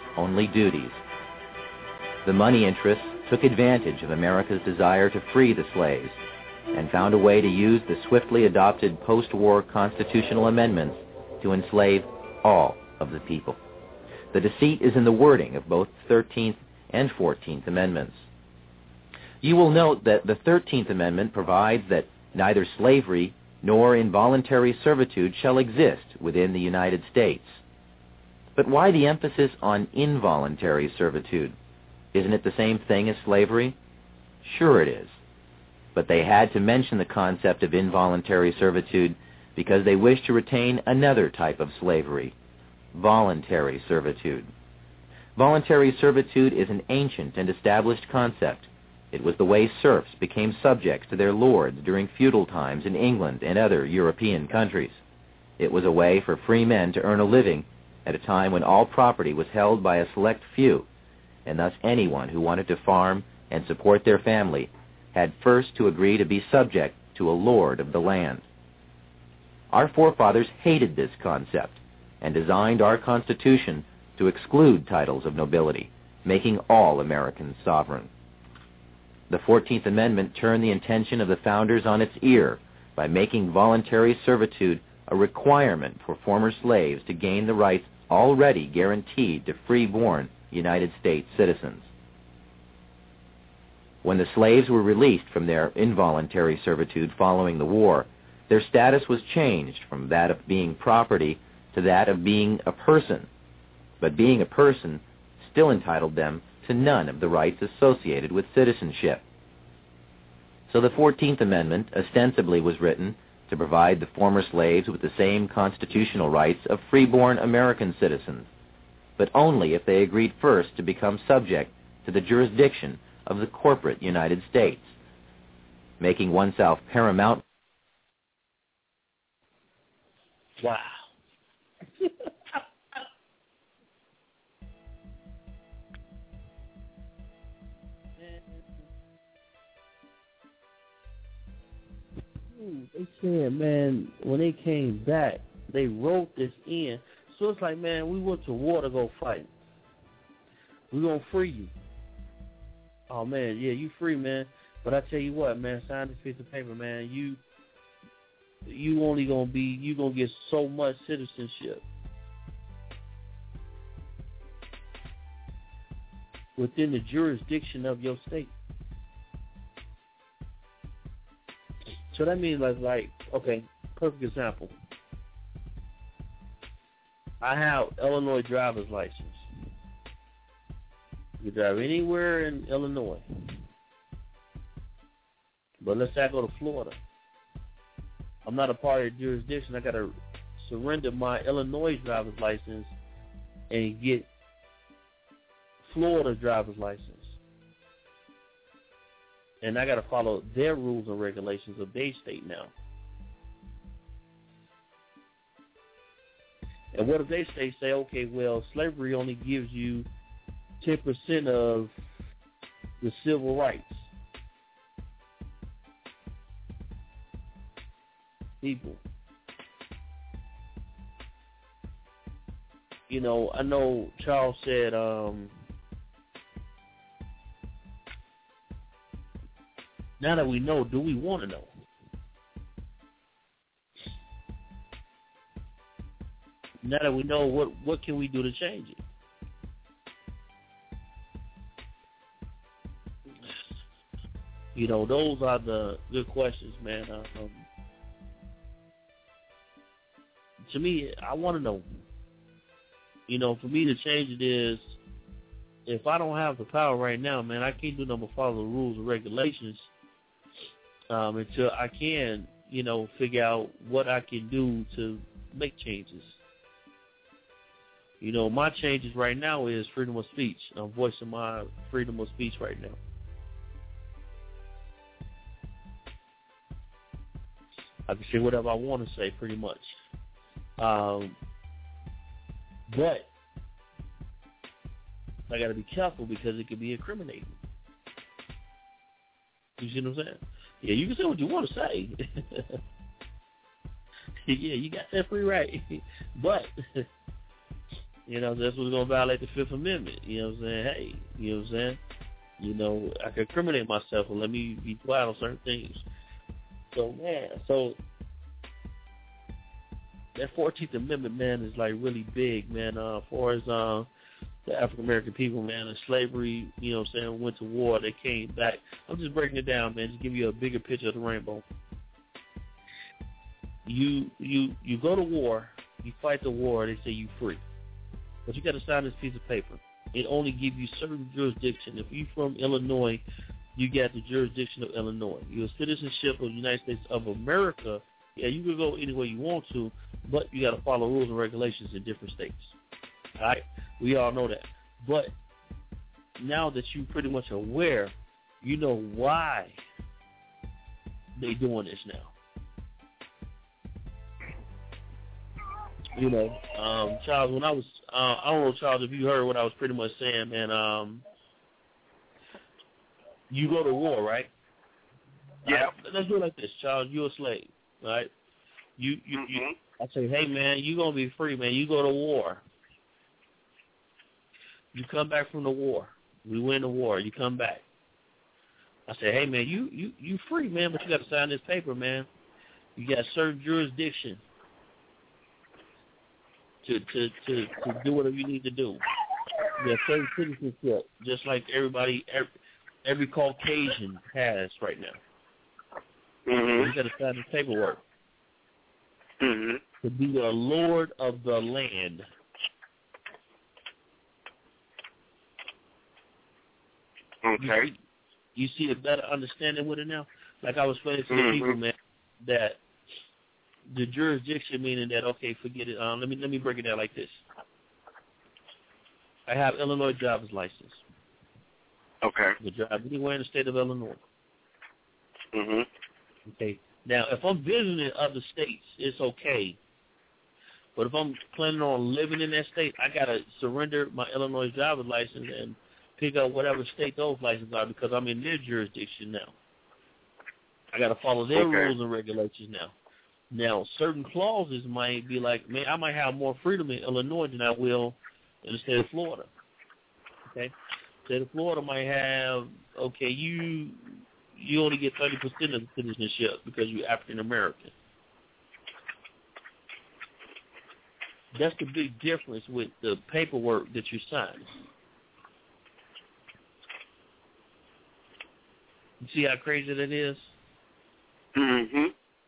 only duties. The money interests took advantage of America's desire to free the slaves and found a way to use the swiftly adopted post-war constitutional amendments to enslave all of the people. The deceit is in the wording of both the thirteenth and fourteenth Amendments. You will note that the thirteenth Amendment provides that neither slavery nor involuntary servitude shall exist within the United States. But why the emphasis on involuntary servitude? Isn't it the same thing as slavery? Sure it is. But they had to mention the concept of involuntary servitude because they wished to retain another type of slavery, voluntary servitude. Voluntary servitude is an ancient and established concept. It was the way serfs became subjects to their lords during feudal times in England and other European countries. It was a way for free men to earn a living at a time when all property was held by a select few, and thus anyone who wanted to farm and support their family had first to agree to be subject to a lord of the land. Our forefathers hated this concept and designed our Constitution to exclude titles of nobility, making all Americans sovereign. The fourteenth Amendment turned the intention of the founders on its ear by making voluntary servitude a requirement for former slaves to gain the rights already guaranteed to free-born United States citizens. When the slaves were released from their involuntary servitude following the war, their status was changed from that of being property to that of being a person. But being a person still entitled them to none of the rights associated with citizenship. So the fourteenth Amendment ostensibly was written to provide the former slaves with the same constitutional rights of free-born American citizens, but only if they agreed first to become subject to the jurisdiction of the corporate United States, making oneself paramount. Wow. They said, man, when they came back, they wrote this in. So it's like, man, we went to war to go fight. We're going to free you. Oh, man, yeah, you free, man. But I tell you what, man, sign this piece of paper, man. You you only going to be, you going to get so much citizenship within the jurisdiction of your state. So that means like, like, okay, perfect example. I have Illinois driver's license. You can drive anywhere in Illinois. But let's say I go to Florida. I'm not a part of the jurisdiction. I got to surrender my Illinois driver's license and get Florida driver's license. And I got to follow their rules and regulations of their state now. And what if they say, say, okay, well, slavery only gives you ten percent of the civil rights. People. You know, I know Charles said, um, now that we know, do we want to know? Now that we know, what what can we do to change it? You know, those are the good questions, man. Um, to me, I want to know. You know, for me to change it is, if I don't have the power right now, man, I can't do nothing but follow the rules and regulations um, until I can, you know, figure out what I can do to make changes. You know, my changes right now is freedom of speech. I'm voicing my freedom of speech right now. I can say whatever I want to say, pretty much. Um, but I got to be careful because it could be incriminating. You see what I'm saying? Yeah, you can say what you want to say. Yeah, you got that free right. But You know, that's what's going to violate the Fifth Amendment. You know what I'm saying? Hey, you know what I'm saying? You know, I can incriminate myself and let me be quiet on certain things. So, man, so that fourteenth Amendment, man, is like really big, man, uh, as far as uh, the African-American people, man, and slavery, you know what I'm saying, went to war, they came back. I'm just breaking it down, man, just give you a bigger picture of the rainbow. You you you go to war, you fight the war, they say you free. But you got to sign this piece of paper. It only gives you certain jurisdiction. If you're from Illinois, you got the jurisdiction of Illinois. You're a citizenship of the United States of America. Yeah, you can go anywhere you want to, but you got to follow rules and regulations in different states. All right? We all know that. But now that you're pretty much aware, you know why they're doing this now. You know, um, Charles, when I was, uh, I don't know, Charles, if you heard what I was pretty much saying, man, um, you go to war, right? Yeah. Right, let's do it like this, Charles. You're a slave, right? You, you, mm-hmm. you I say, hey, man, you're going to be free, man. You go to war. You come back from the war. We win the war. You come back. I say, hey, man, you, you, you free, man, but you got to sign this paper, man. You got certain jurisdiction. To, to, to, to do whatever you need to do. You have certain citizenship, just like everybody, every, every Caucasian has right now. Mm-hmm. You got to sign the paperwork. Mm-hmm. To be the lord of the land. Okay. You see, you see a better understanding with it now? Like I was explaining to mm-hmm. the people, man, that the jurisdiction meaning that, okay, forget it. Um, let me let me break it down like this. I have Illinois driver's license. Okay. To drive anywhere in the state of Illinois. Mhm. Okay. Now, if I'm visiting other states, it's okay. But if I'm planning on living in that state, I gotta surrender my Illinois driver's license and pick up whatever state those licenses are because I'm in their jurisdiction now. I gotta follow their okay. rules and regulations now. Now, certain clauses might be like, man, I might have more freedom in Illinois than I will in the state of Florida. Okay? The state of Florida might have, okay, you you only get thirty percent of the citizenship because you're African American. That's the big difference with the paperwork that you're signing. You see how crazy that is? Mm-hmm.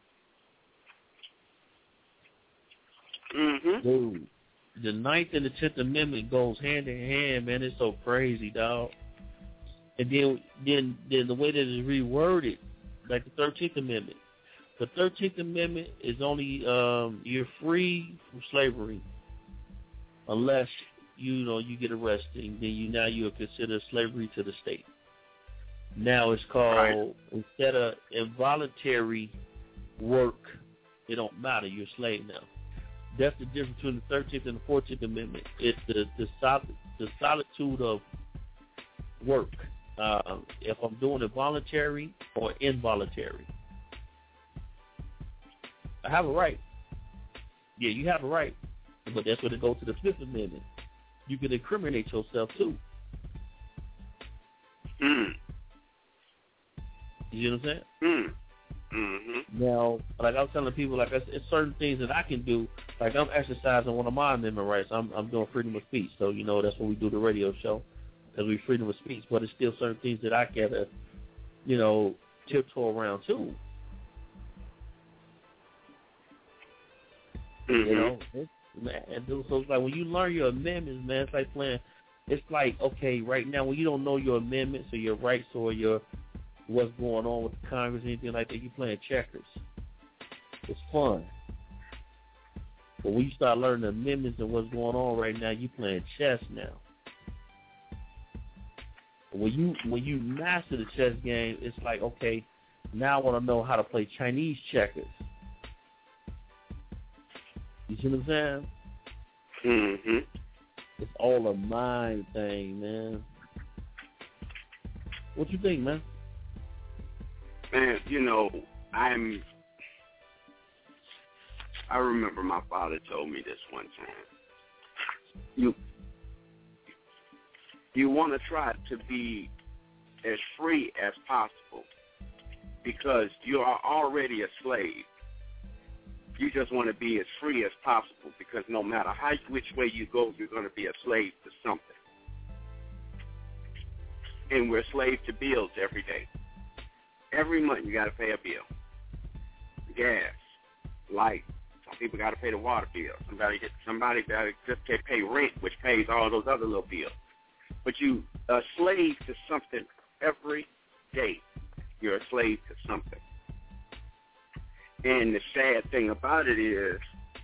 Mm-hmm. Dude, the Ninth and the Tenth Amendment goes hand in hand, man. It's so crazy, dog. And then, then, then the way that it's reworded, like the Thirteenth Amendment. The Thirteenth Amendment is only um, you're free from slavery, unless you know you get arrested. And then you now you are considered slavery to the state. Now it's called right. Instead of involuntary work, it don't matter. You're a slave now. That's the difference between the thirteenth and the fourteenth Amendment. It's the the, sol- the solitude of work. Uh, if I'm doing it voluntary or involuntary, I have a right. Yeah, you have a right, but that's when it goes to the Fifth Amendment. You can incriminate yourself too. Mm. You know what I'm saying? Mm. Mm-hmm. Now, like I was telling people, like it's certain things that I can do. Like I'm exercising one of my amendment rights. I'm I'm doing freedom of speech. So you know that's what we do the radio show, because we freedom of speech. But it's still certain things that I gotta, you know, tiptoe around too. Mm-hmm. You know, it's, man. So it's like when you learn your amendments, man, it's like playing. It's like okay, right now when you don't know your amendments or your rights or your what's going on with the Congress, anything like that, you playing checkers. It's fun. But when you start learning the amendments and what's going on right now, you playing chess now. When you when you master the chess game, it's like, okay, now I want to know how to play Chinese checkers. You see what I'm saying? Mm-hmm. It's all a mind thing, man. What you think, man? Man, you know, I'm, I remember my father told me this one time. you you want to try to be as free as possible because you are already a slave. You just want to be as free as possible because no matter how which way you go, you're going to be a slave to something. And we're slave to bills every day. Every month you got to pay a bill. Gas, light. Some people got to pay the water bill. Somebody somebody just can't pay rent, which pays all those other little bills. But you are a slave to something every day. You're a slave to something. And the sad thing about it is,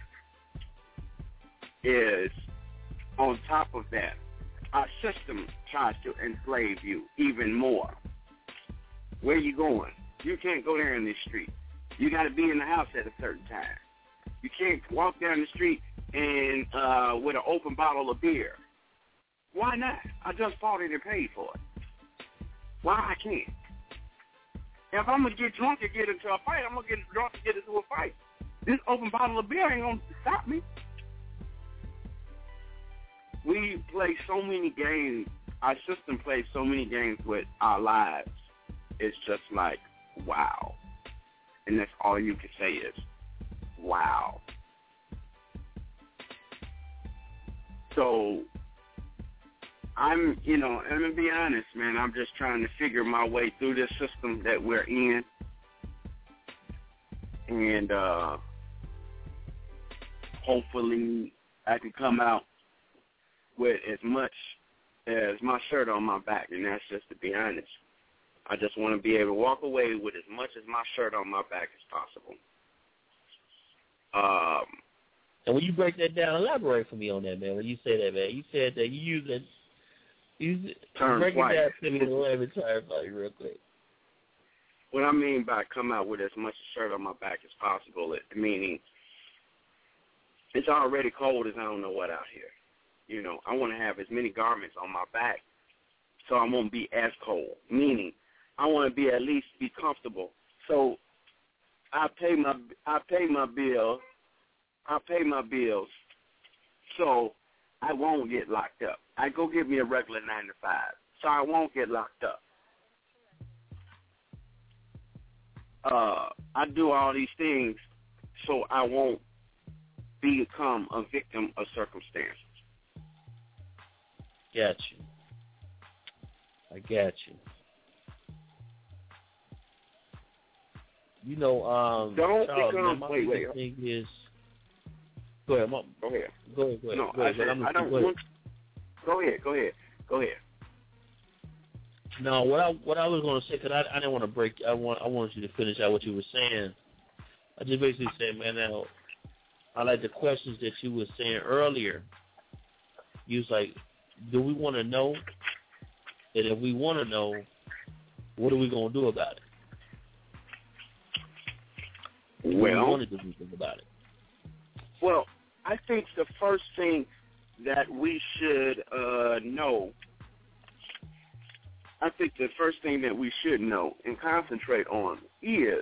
is on top of that, our system tries to enslave you even more. Where you going? You can't go there in this street. You got to be in the house at a certain time. You can't walk down the street and uh, with an open bottle of beer. Why not? I just bought it and paid for it. Why I can't? If I'm going to get drunk and get into a fight, I'm going to get drunk and get into a fight. This open bottle of beer ain't going to stop me. We play so many games. Our system plays so many games with our lives. It's just like, wow. And that's all you can say is, wow. So, I'm, you know, I'm going to be honest, man, I'm just trying to figure my way through this system that we're in. And uh, hopefully I can come out with as much as my shirt on my back, and that's just to be honest. I just want to be able to walk away with as much as my shirt on my back as possible. Um, and when you break that down, elaborate for me on that, man. When you say that, man, you said that you use it. You break it down to me in layman's terms, like real quick. What I mean by come out with as much shirt on my back as possible, it, meaning it's already cold as I don't know what out here. You know, I want to have as many garments on my back so I won't be as cold, meaning I want to be at least be comfortable. So I pay my I pay my bill, I pay my bills, so I won't get locked up. I go get me a regular nine to five, so I won't get locked up. Uh, I do all these things so I won't become a victim of circumstances. Got you. I got you. You know, um, don't Charles, become. man, my wait, wait. thing is, go ahead, my, go ahead. Go ahead. Go ahead. No, go ahead, I, said, I'm I don't go ahead. want. Go ahead. Go ahead. Go ahead. No, what I what I was going to say, because I, I didn't want to break. I want I wanted you to finish out what you were saying. I just basically said, man, now I like the questions that you were saying earlier. You was like, do we want to know? And if we want to know, what are we going to do about it? Well, what do we want to do something about it? Well, I think the first thing that we should uh, know, I think the first thing that we should know and concentrate on is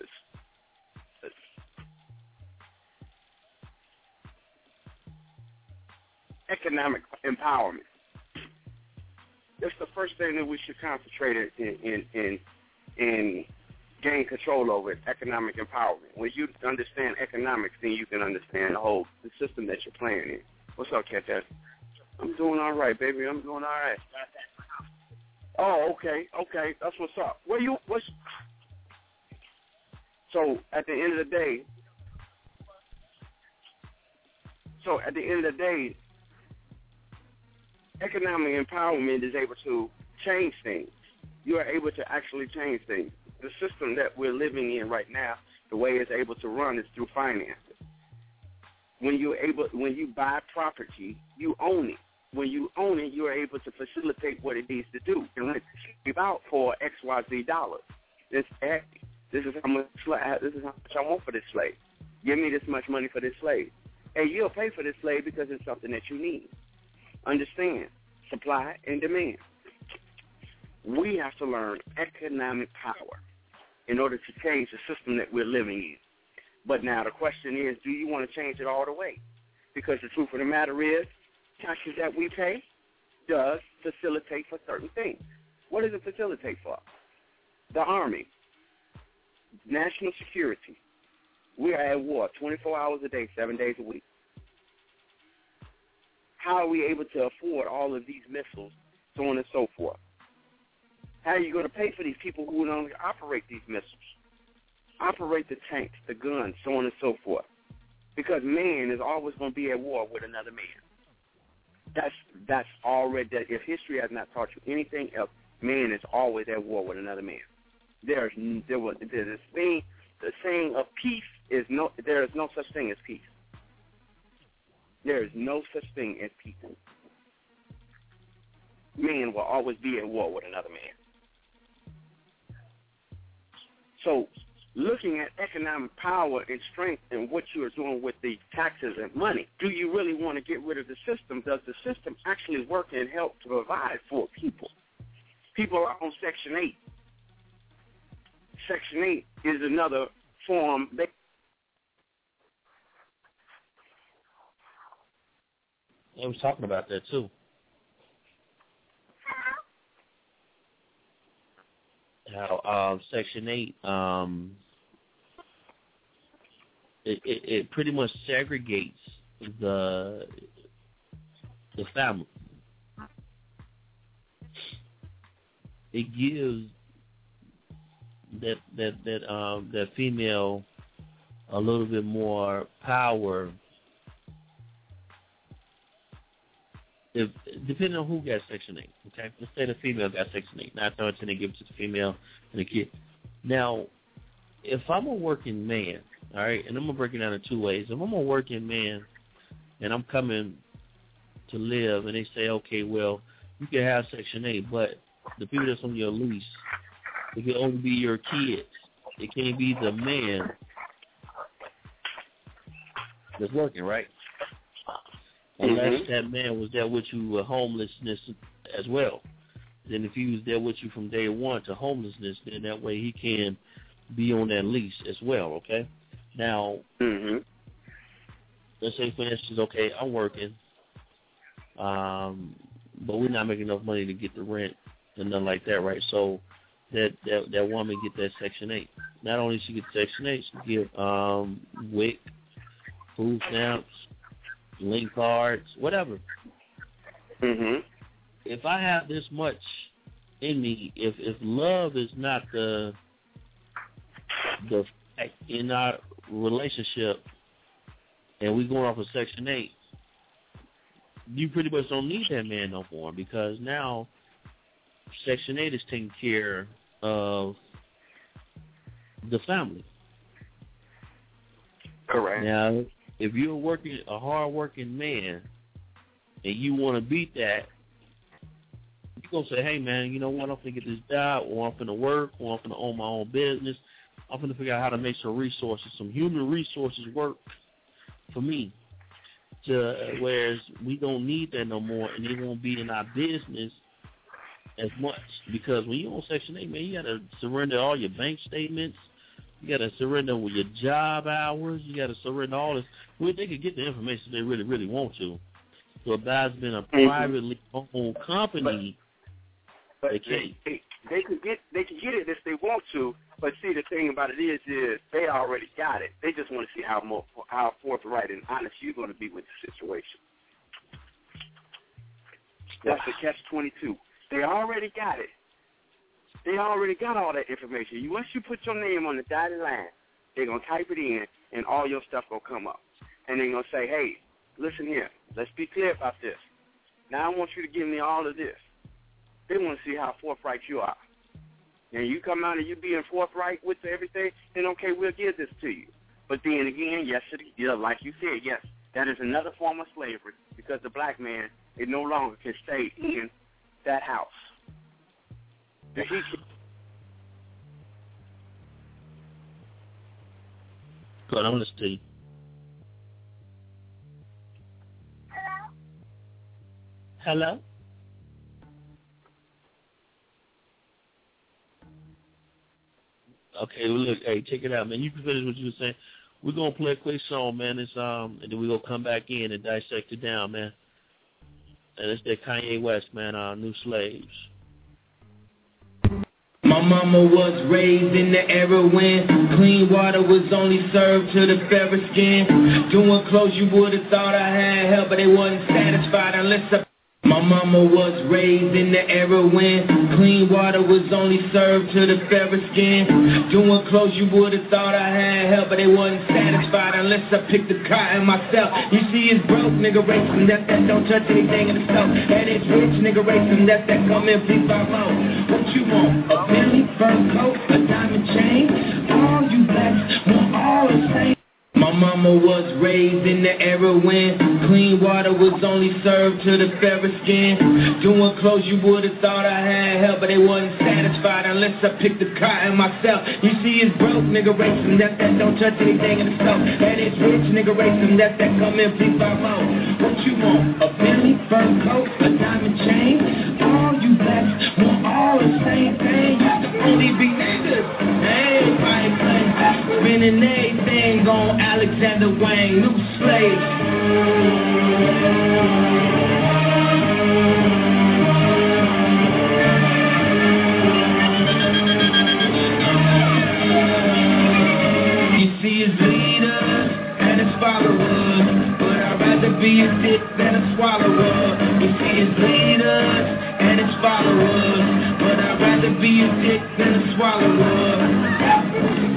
economic empowerment. That's the first thing that we should concentrate in in in, in gain control over is economic empowerment. When you understand economics, then you can understand the whole the system that you're playing in. What's up, Cat? I'm doing all right, baby. I'm doing all right. Oh, okay, okay. That's what's up. Where you? What's? So at the end of the day, so at the end of the day, economic empowerment is able to change things. You are able to actually change things. The system that we're living in right now, the way it's able to run is through finances. When you're able, when you buy property, you own it. When you own it, you are able to facilitate what it needs to do. And let's give out for X Y Z dollars. This this is how much this is how much I want for this slave. Give me this much money for this slave, and you'll pay for this slave because it's something that you need. Understand supply and demand. We have to learn economic power in order to change the system that we're living in. But now the question is, do you want to change it all the way? Because the truth of the matter is, taxes that we pay does facilitate for certain things. What does it facilitate for? The Army, national security. We are at war twenty-four hours a day, seven days a week. How are we able to afford all of these missiles, so on and so forth? How are you going to pay for these people who don't operate these missiles, operate the tanks, the guns, so on and so forth? Because man is always going to be at war with another man. That's that's already, that if history has not taught you anything else, man is always at war with another man. There's there was the thing, the saying of peace is no, there is no such thing as peace. There is no such thing as peace. Man will always be at war with another man. So, looking at economic power and strength and what you are doing with the taxes and money, do you really want to get rid of the system? Does the system actually work and help to provide for people? People are on Section eight. Section eight is another form. They I was talking about that too. How uh, Section eight, um, it, it, it pretty much segregates the the family. It gives that that that um, that female a little bit more power. If, depending on who got Section eight, okay? Let's say the female got Section eight. Nine times ten, they give it to the female and the kid. Now, if I'm a working man, all right, and I'm going to break it down in two ways. If I'm a working man and I'm coming to live and they say, okay, well, you can have Section eight, but the people that's on your lease, it can only be your kids. It can't be the man that's working, right? Unless mm-hmm. that man was there with you with homelessness as well. Then if he was there with you from day one to homelessness, then that way he can be on that lease as well, okay? Now, mm-hmm. let's say, for instance, okay, I'm working, um, but we're not making enough money to get the rent and nothing like that, right? So that that, that woman get that Section eight. Not only she get Section eight, she get um, W I C, food stamps, link cards, whatever. Mm-hmm. If I have this much in me, if if love is not the the fact in our relationship, and we going off of Section eight, you pretty much don't need that man no more, because now Section eight is taking care of the family. Correct. Now, if you're working a hard-working man and you want to beat that, you're going to say, hey, man, you know what, I'm going to get this job, or I'm going to work, or I'm going to own my own business. I'm going to figure out how to make some resources, some human resources work for me, to, whereas we don't need that no more, and it won't be in our business as much. Because when you're on Section eight, man, you got to surrender all your bank statements. You got to surrender with your job hours. You got to surrender all this. Well, they could get the information they really, really want to. So if that's been a mm-hmm. privately owned company, but, but they can't. They, they, they could get they could get it if they want to. But see, the thing about it is, is they already got it. They just want to see how more how forthright and honest you're going to be with the situation. That's the catch twenty-two. They already got it. They already got all that information. You, once you put your name on the dotted line, they're going to type it in, and all your stuff going to come up. And they're going to say, hey, listen here, let's be clear about this. Now I want you to give me all of this. They want to see how forthright you are. And you come out and you being forthright with everything, then okay, we'll give this to you. But then again, yes, it, yeah, like you said, yes, that is another form of slavery, because the black man, it no longer can stay in that house. He can, Good, I'm listening to you. Hello? Hello? Okay, well, look, hey, check it out, man. You can finish what you were saying. We're going to play a quick song, man, it's, um, and then we're going to come back in and dissect it down, man. And it's that Kanye West, man, uh, New Slaves. My mama was raised in the era when clean water was only served to the fairer skin. Doing clothes you would've thought I had help, but they wasn't satisfied unless I... My mama was raised in the era when clean water was only served to the fairer skin. Doing clothes you would've thought I had help, but they wasn't satisfied unless I picked the cotton myself. You see it's broke, nigga racing, that's that don't touch anything in the stove. And it's rich, nigga racing, that's that come in, please buy more. What you want? A Bentley, fur coat, a diamond chain? All you blacks want all the same. My mama was raised in the era when clean water was only served to the fairer skin. Doing clothes you would've thought I had help, but they wasn't satisfied unless I picked the cotton myself. You see it's broke, nigga racing, that's that don't touch anything in the stove. And it's rich, nigga racing, that's that come in, please buy more. What you want? A Bentley, fur coat, a diamond chain? All you blacks want all the same thing. Used to only be niggas. Everybody playing, spinning everything on Alexander Wang, New Slaves. You see his leaders and his followers, but I'd rather be a dick than a swallower. You see his leaders and his followers, but I'd rather be a dick than a swallower.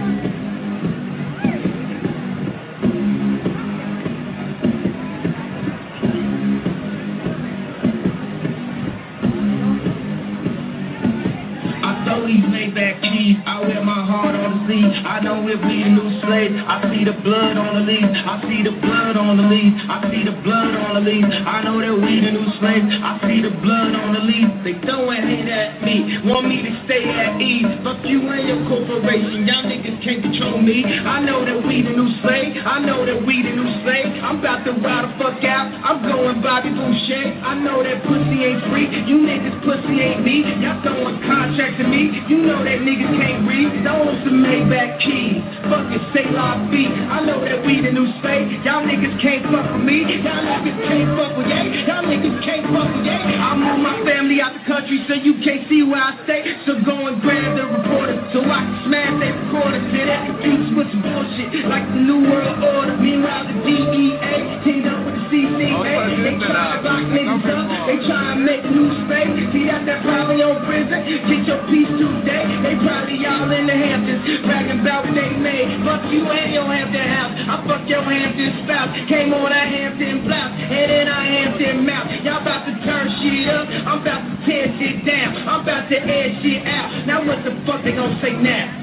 These Maybach keys, I wear my heart on the sleeve. I know we'll be the new slaves. I see the blood on the leaves. I see the blood on the leaves. I see the blood on the leaves. I know that we the new slaves. I see the blood on the leaves. They throwing hate at me, want me to stay at ease. Fuck you and your corporation, y'all niggas can't control me. I know that we the new slave. I know that we the new slave. I'm about to ride the fuck out. I'm going Bobby Boucher. I know that pussy ain't free. You niggas pussy ain't me. Y'all throwing contracts to me. You know that niggas can't read. Don't want some Maybach keys. Fucking say la vie. I know that we the new slave. Y'all niggas can't fuck with me. Y'all niggas can't fuck with yay. Y'all niggas can't fuck with yay. I move my family out the country so you can't see where I stay. So go and grab the reporter so I can smash that recorder. Till that confused with some bullshit like the New World Order. Meanwhile the D E A teamed up with the C C A. They try to lock niggas up. They try to make new space. See that's that probably on prison. Get your piece today. They probably all in the Hamptons, bragging about what they made. Fuck you and your Hampton house. I fuck your Hampton spouse. Came on a Hampton blouse, and then a Hampton mouth. Y'all about to turn shit up. I'm about to tear shit down. I'm about to air shit out. Now what the fuck they gonna say now?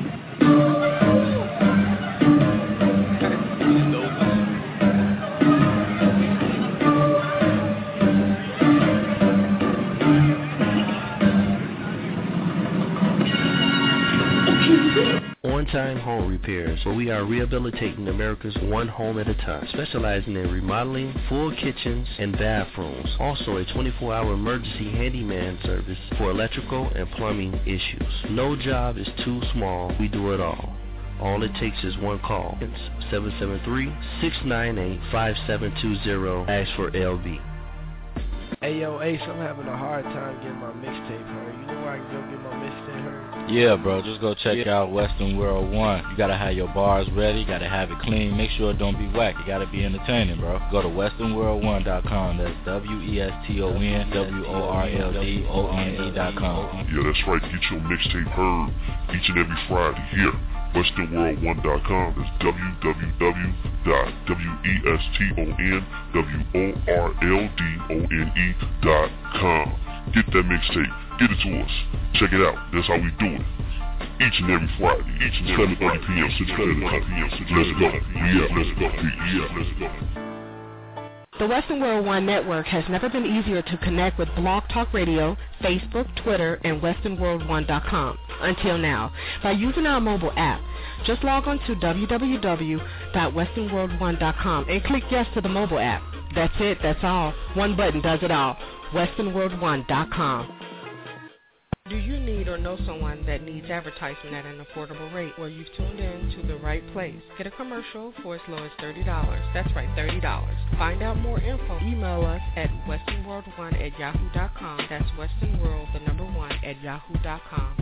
On-Time Home Repairs, where we are rehabilitating America's one home at a time, specializing in remodeling, full kitchens, and bathrooms. Also a twenty-four hour emergency handyman service for electrical and plumbing issues. No job is too small, we do it all. All it takes is one call. It's seven seven three, six nine eight, five seven two zero. Ask for L B. Hey yo, Ace, I'm having a hard time getting my mixtape heard. You know where I can go get my mixtape heard? Yeah, bro, just go check yeah. out Western World One. You gotta have your bars ready, you gotta have it clean, make sure it don't be whack, you gotta be entertaining, bro. Go to western world one dot com, that's W E S T O N W O R L D O N E dot com. Yeah, that's right, get your mixtape heard each and every Friday here. western world one dot com, that's w w w dot weston w o r l d o n e dot com. Get that mixtape, get it to us, check it out, that's how we do it. Each and every Friday, each and every seven thirty p.m., six thirty p.m., let's go, yeah, let's go, yeah, let's go. The Western World One Network has never been easier to connect with Blog Talk Radio, Facebook, Twitter, and western world one dot com until now by using our mobile app. Just log on to w w w dot western world one dot com and click yes to the mobile app. That's it, that's all. One button does it all. western world one dot com. Do you need or know someone that needs advertisement at an affordable rate? Well, you've tuned in to the right place. Get a commercial for as low as thirty dollars. That's right, thirty dollars. Find out more info. Email us at westernworld one at yahoo dot com. That's westernworld, the number one, at yahoo dot com.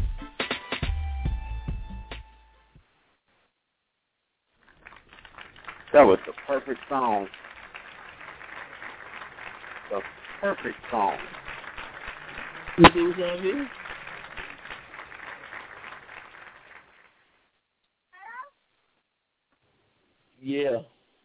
That was the perfect song. The perfect song. You see what's on here? Yeah.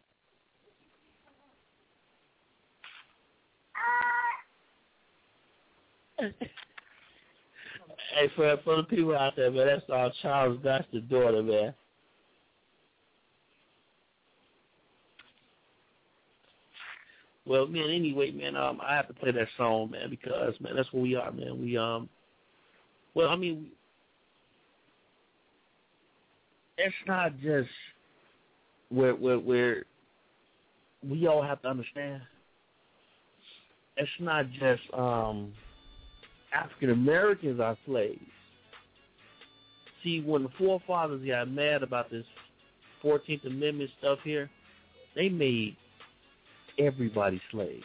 Hey, for, for the people out there, man, that's our Charles Baxter's daughter, man. Well, man, anyway, man, um, I have to play that song, man, because, man, that's where we are, man. We, um, well, I mean, it's not just where, where, where we all have to understand. It's not just um, African Americans are slaves. See, when the forefathers got mad about this fourteenth Amendment stuff here, they made everybody slaves.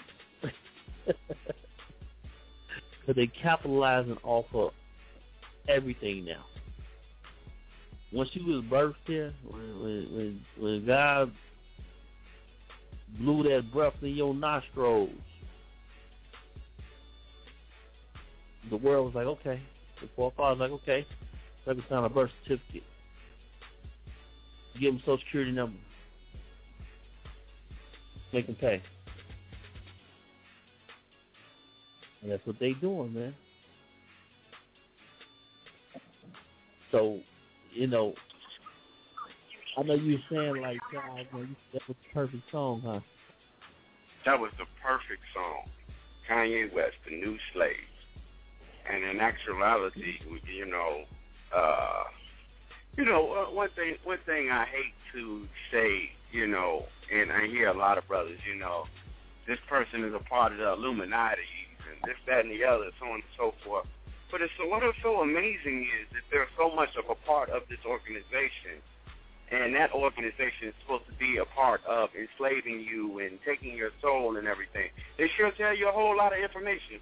But they capitalizing off of everything now. Once you was birthed here, when, when, when God blew that breath in your nostrils, the world was like, okay. The forefathers was like, okay, let me sign a birth certificate. Give them Social Security number. Make them pay. And that's what they doing, man. So, you know, I know you were saying like, God, man, that was the perfect song, huh? That was the perfect song. Kanye West, The New Slave. And in actuality, you know, uh, you know, one thing, one thing I hate to say, you know, and I hear a lot of brothers, you know, this person is a part of the Illuminati, and this, that, and the other, so on and so forth. But it's so, what is so amazing is that they're so much of a part of this organization, and that organization is supposed to be a part of enslaving you and taking your soul and everything. They sure tell you a whole lot of information.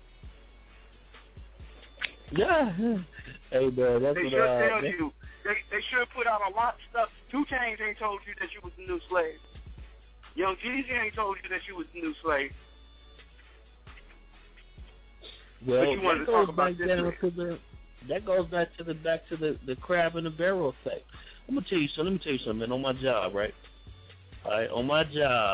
Yeah. Hey, man, that's they what, sure uh, tell that, you. They they sure put out a lot of stuff. two Chainz ain't told you that you was the new slave. Young Jeezy ain't told you that you was the new slave. Well, but you wanted that to goes talk back about this down to the that goes back to the back to the, the crab in the barrel effect. I'm gonna tell you something. Let me tell you something, man. On my job, right? All right, on my job,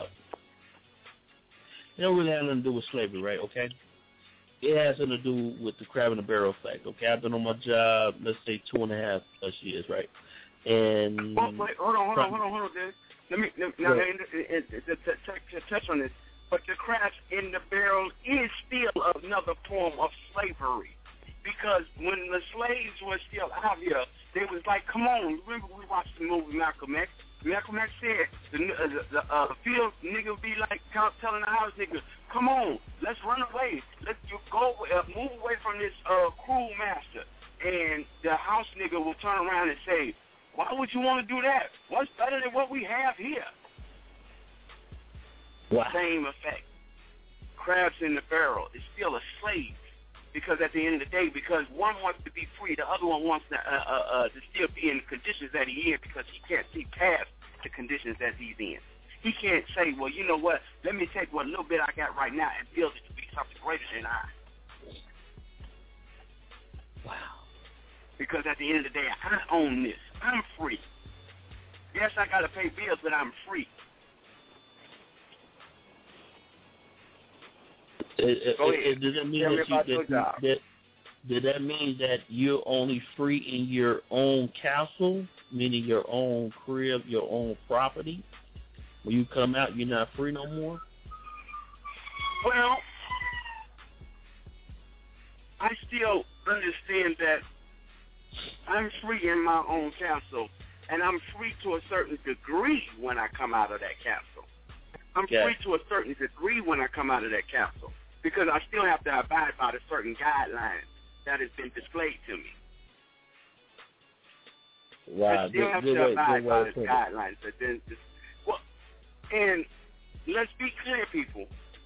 it don't really have nothing to do with slavery, right? Okay. It has something to do with the crab in the barrel effect. Okay, I've been on my job, let's say two and a half plus years, right? And well, wait, hold on, hold on, hold on, hold on, dude. Let me let, now Right. and, and, and, to, to, to touch on this. But the crab in the barrel is still another form of slavery, because when the slaves were still out here, they was like, "Come on!" Remember we watched the movie Malcolm X. Malcolm X said the uh, the, the uh, field nigga would be like telling the house nigga, "Come on, let's run away. Let's you go uh, move away from this uh, cruel master." And the house nigga will turn around and say, "Why would you want to do that? What's better than what we have here?" Wow. Same effect. Crabs in the barrel is still a slave, because at the end of the day, because one wants to be free, the other one wants to, uh, uh, uh, to still be in the conditions that he is, because he can't see past the conditions that he's in. He can't say, well, you know what, let me take what little bit I got right now and build it to be something greater than I. Wow. Because at the end of the day, I own this. I'm free. Yes, I got to pay bills, but I'm free. It, Go it, ahead. it, does that mean Tell me that, you, about your that, job. that did that mean that you're only free in your own castle, meaning your own crib, your own property? When you come out, you're not free no more? Well, I still understand that I'm free in my own castle, and I'm free to a certain degree when I come out of that castle. I'm Okay. free to a certain degree when I come out of that castle, because I still have to abide by the certain guidelines that has been displayed to me. Wow, I still have good, to good abide way, by good the way guidelines. But then, just, well, and let's be clear, people.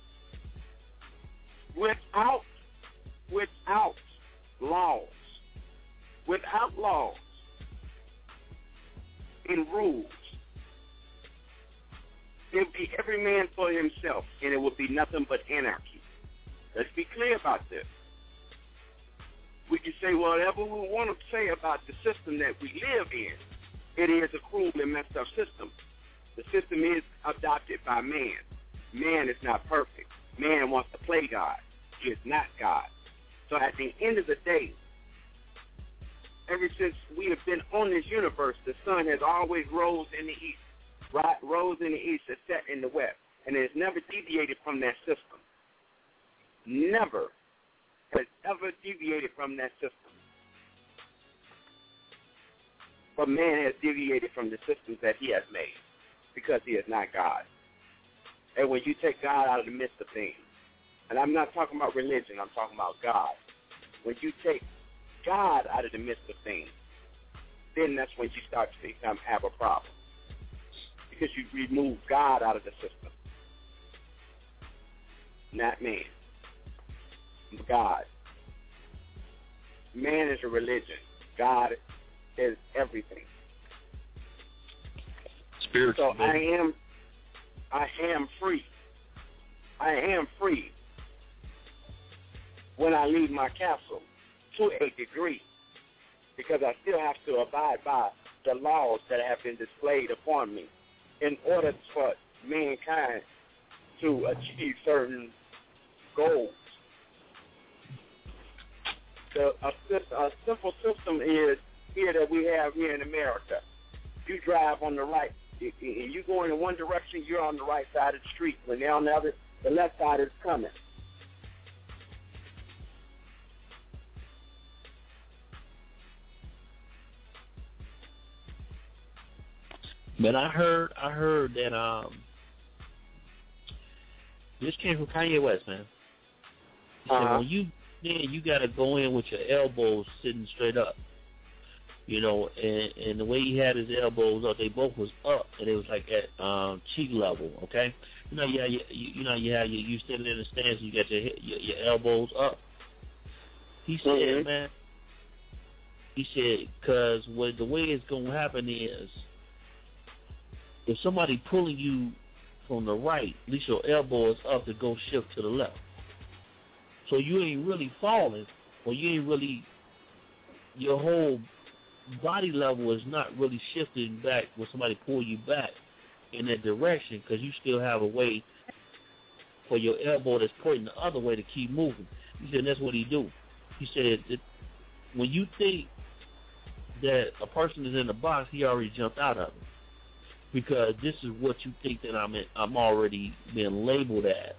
Without, without laws, without laws and rules, it would be every man for himself, and it would be nothing but anarchy. Let's be clear about this. We can say whatever we want to say about the system that we live in. It is a cruel and messed up system. The system is adopted by man. Man is not perfect. Man wants to play God. He is not God. So at the end of the day, ever since we have been on this universe, the sun has always rose in the east, right? Rose in the east and set in the west, and it has never deviated from that system. Never has ever deviated from that system. But man has deviated from the systems that he has made because he is not God. And when you take God out of the midst of things, and I'm not talking about religion, I'm talking about God. When you take God out of the midst of things, then that's when you start to become, have a problem. Because you remove God out of the system. Not man. God. Man is a religion. God is everything. Spiritual. So I am, I am free. I am free when I leave my castle to a degree, because I still have to abide by the laws that have been displayed upon me in order for mankind to achieve certain goals. The, a, a simple system is here that we have here in America. You drive on the right, and you go in one direction, you're on the right side of the street. When they're on the other, the left side is coming. But I heard, I heard that um, this came from Kanye West, man. He said, Uh-huh. when you then you gotta go in with your elbows sitting straight up, you know, and and the way he had his elbows up, they both was up, and it was like at um, cheek level, okay. You know, yeah, you, you know, you have you you sitting in the stance, you got your your, your elbows up. He said, mm-hmm. man, he said, because what the way it's gonna happen is, if somebody pulling you from the right, at least your elbow is up to go shift to the left. So you ain't really falling, or you ain't really, your whole body level is not really shifting back when somebody pull you back in that direction, because you still have a way for your elbow that's pointing the other way to keep moving. He said that's what he do. He said that when you think that a person is in the box, he already jumped out of it, because this is what you think that I'm in, I'm already being labeled as.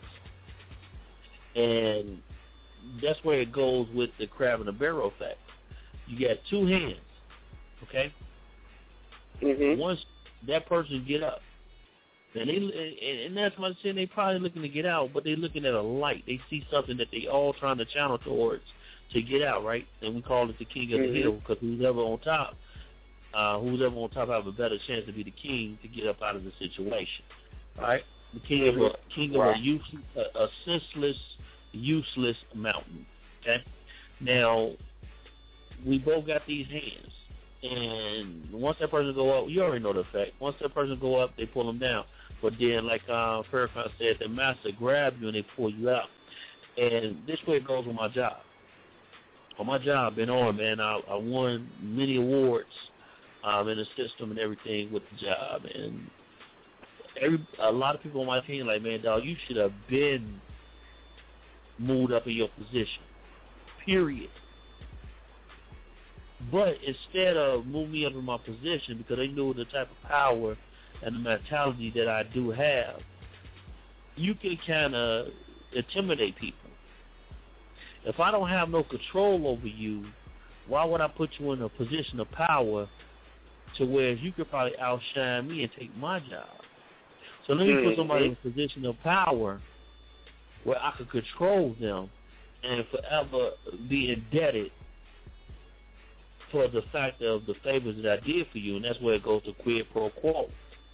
And that's where it goes with the crab in the barrel effect. You got two hands, okay? Mm-hmm. Once that person get up, and they and, and that's what I'm saying, they probably looking to get out, but they looking at a light. They see something that they all trying to channel towards to get out, right? And we call it the king of mm-hmm. the hill, because who's ever on top, uh, who's ever on top have a better chance to be the king to get up out of the situation, all right? The king of a king of right. a, use, a, a senseless, useless mountain. Okay. Now we both got these hands, and once that person go up, you already know the effect. Once that person go up, they pull them down. But then, like uh, Farrakhan said, the master grab you and they pull you out. And this way it goes with my job. On my job, been on, man. I, I won many awards um, in the system and everything with the job, and Every a lot of people on my team like, man, dog, you should have been moved up in your position, period. But instead of moving me up in my position, because they knew the type of power and the mentality that I do have, you can kind of intimidate people. If I don't have no control over you, why would I put you in a position of power to where you could probably outshine me and take my job? So let me put somebody in a position of power where I could control them and forever be indebted for the fact of the favors that I did for you, and that's where it goes to quid pro quo.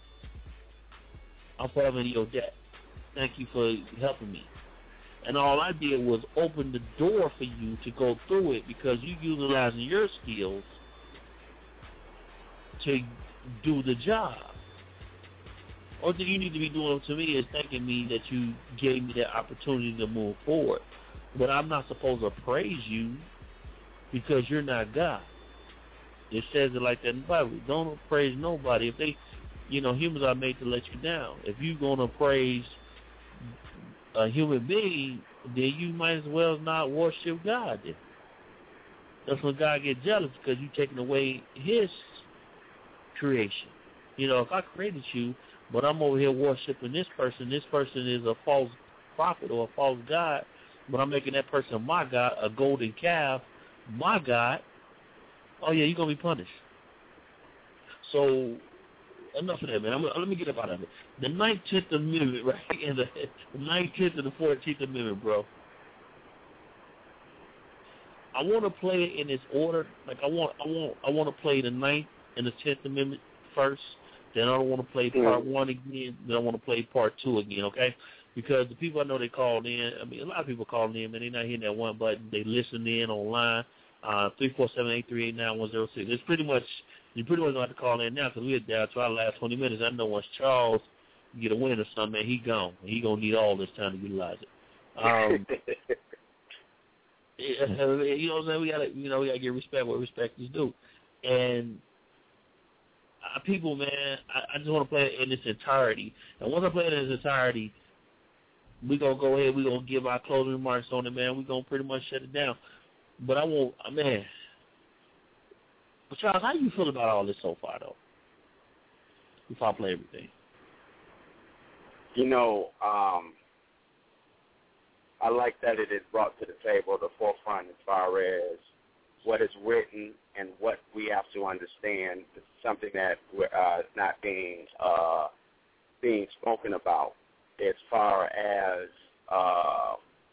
I'm forever in your debt. Thank you for helping me. And all I did was open the door for you to go through it because you utilizing your skills to do the job. All that you need to be doing to me is thanking me that you gave me that opportunity to move forward. But I'm not supposed to praise you because you're not God. It says it like that in the Bible. Don't praise nobody. If they, you know, humans are made to let you down. If you're going to praise a human being, then you might as well not worship God then. That's when God gets jealous because you're taking away his creation. You know, if I created you, but I'm over here worshiping this person, this person is a false prophet or a false God, but I'm making that person my God, a golden calf, my God, oh yeah, you're going to be punished. So, enough of that, man. I'm, let me get up out of it. The nineteenth Amendment, right? And the, the nineteenth and the fourteenth Amendment, bro. I want to play it in this order. Like I want, I want, I want to play the ninth and the tenth Amendment first. Then I don't want to play part mm-hmm. one again. Then I want to play part two again. Okay? Because the people I know they called in. I mean, a lot of people called in, man. They're not hitting that one button. They listen in online. Uh, three four seven eight three eight nine one zero six. It's pretty much. You pretty much don't have to call in now because we're down to our last twenty minutes. I know once Charles get a win or something, man, he gone. He gonna need all this time to utilize it. Um, you know what I'm saying? We gotta, you know, we gotta give respect where respect is due. And uh, people, man, I, I just want to play it in its entirety. And once I play it in its entirety, we gonna go ahead. We gonna give our closing remarks on it, man. We gonna pretty much shut it down. But I won't, uh, man. But Charles, how do you feel about all this so far, though? Before I play everything. You know, um, I like that it is brought to the table, the forefront as far as what is written and what we have to understand. It's something that uh, is not being uh, being spoken about as far as uh,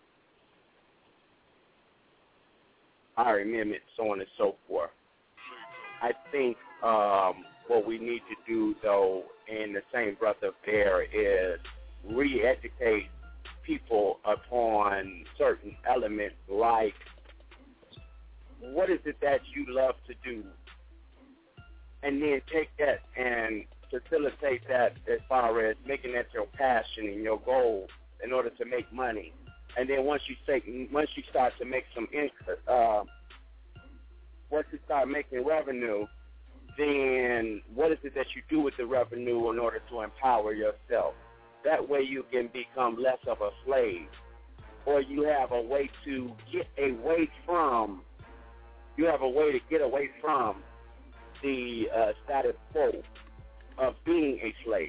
our amendment, so on and so forth. I think um, what we need to do, though, in the same breath of air, is re-educate people upon certain elements like what is it that you love to do, and then take that and facilitate that as far as making that your passion and your goal in order to make money. And then once you take, once you start to make some income, uh, once you start making revenue, then what is it that you do with the revenue in order to empower yourself? That way you can become less of a slave, or you have a way to get away from, you have a way to get away from the uh, status quo of being a slave.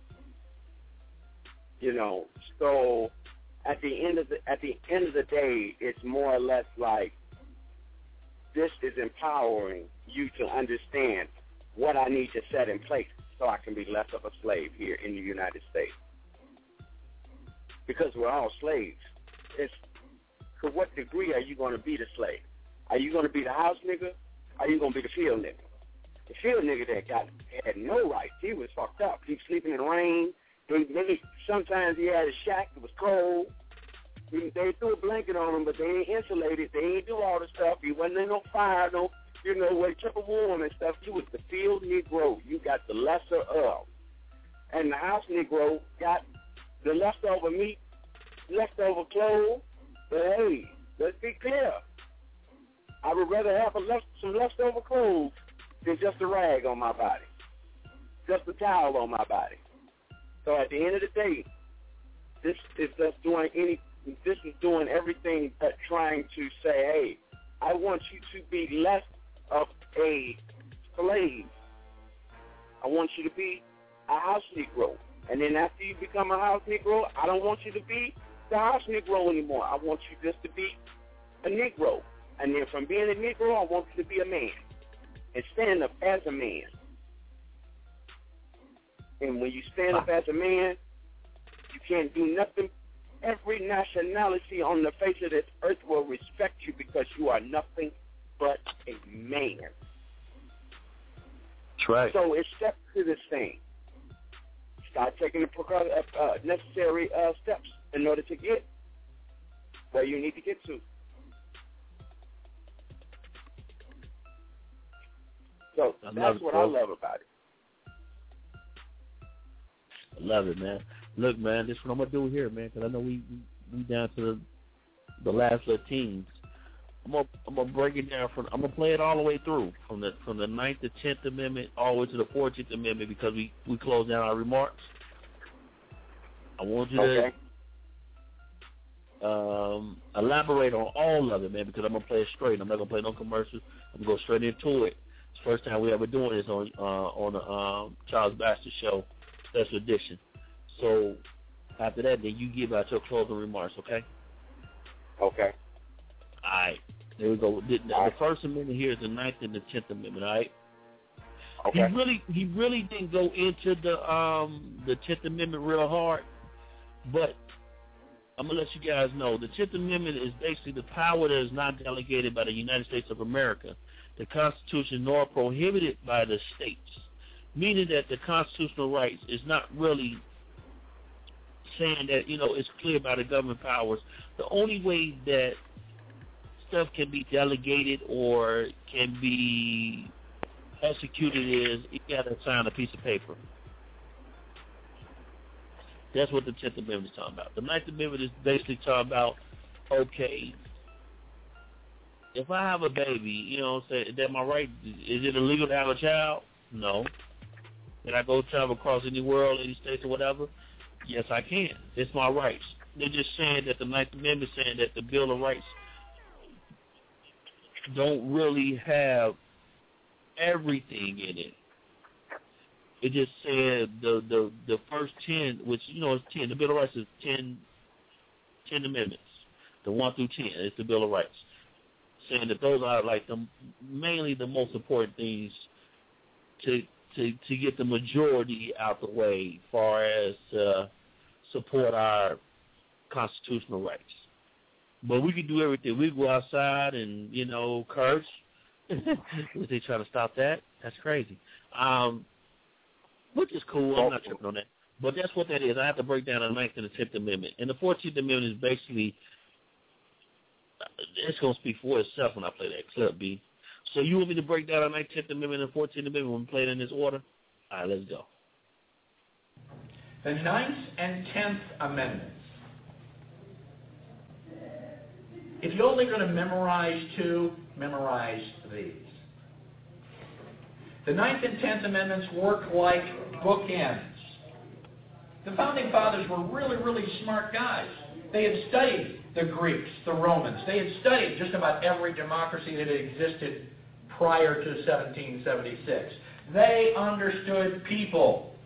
You know, so at the end of the at the end of the day, it's more or less like this is empowering you to understand what I need to set in place so I can be less of a slave here in the United States. Because we're all slaves. It's, to what degree are you going to be the slave? Are you going to be the house nigga? Are you going to be the field nigga? The field nigga that got had no rights. He was fucked up. He was sleeping in the rain. They, they, sometimes he had a shack that was cold. They, they threw a blanket on him, but they ain't insulated. They ain't do all the stuff. He wasn't in no fire, no, you know, where he kept a warm and stuff. He was the field Negro. You got the lesser of. And the house Negro got the leftover meat, leftover clothes. But hey, let's be clear. I would rather have a left, some leftover clothes than just a rag on my body, just a towel on my body. So at the end of the day, this is just doing any. This is doing everything but trying to say, hey, I want you to be less of a slave. I want you to be a house Negro. And then after you become a house Negro, I don't want you to be the house Negro anymore. I want you just to be a Negro. And then from being a Negro, I want you to be a man and stand up as a man. And when you stand up as a man, you can't do nothing every nationality on the face of this earth will respect you because you are nothing but a man. That's right. So it's steps to this thing. Start taking the uh, necessary uh, steps in order to get where you need to get to. So I that's it, what bro. I love about it. I love it, man. Look, man, this is what I'm gonna do here, man, because I know we we down to the, the last little teams. I'm gonna I'm gonna break it down from. I'm gonna play it all the way through from the from the ninth to tenth Amendment all the way to the fourteenth Amendment because we we close down our remarks. I want you okay. to um, elaborate on all of it, man, because I'm gonna play it straight. I'm not gonna play no commercials. I'm gonna go straight into it. It's the first time we ever doing this on uh, on the um, Charles Baxter Show special edition. So after that, then you give out your closing remarks, okay? Okay. All right. There we go. The, the, the First Amendment here is the Ninth and the Tenth Amendment, all right? Okay. He really, he really didn't go into the um the Tenth Amendment real hard, but I'm gonna let you guys know the Tenth Amendment is basically the power that is not delegated by the United States of America, the Constitution, nor prohibited by the states. Meaning that the constitutional rights is not really saying that, you know, it's clear by the government powers. The only way that stuff can be delegated or can be executed is you got to sign a piece of paper. That's what the Tenth Amendment is talking about. The Ninth Amendment is basically talking about, okay, if I have a baby, you know what I'm saying, is that my right? Is it illegal to have a child? No. Can I go travel across any world, any states or whatever? Yes, I can. It's my rights. They're just saying that the Ninth Amendment is saying that the Bill of Rights don't really have everything in it. It just said the, the, the first ten, which, you know, it's ten. The Bill of Rights is ten, ten amendments, the one through ten. It's the Bill of Rights, saying that those are like the mainly the most important things to to to get the majority out the way, as far as uh, support our constitutional rights. But we can do everything. We can go outside and, you know, curse. If they try to stop that, that's crazy. Um, which is cool. I'm not tripping on that. But that's what that is. I have to break down the Ninth and the Tenth Amendment. And the Fourteenth Amendment is basically, it's going to speak for itself when I play that clip, B. So you want me to break down the Ninth, Tenth Amendment, and Fourteenth Amendment when we play it in this order? All right, let's go. The Ninth and Tenth Amendments. If you're only going to memorize two, memorize these. The Ninth and Tenth Amendments work like bookends. The Founding Fathers were really, really smart guys. They had studied the Greeks, the Romans. They had studied just about every democracy that had existed prior to seventeen seventy-six. They understood people.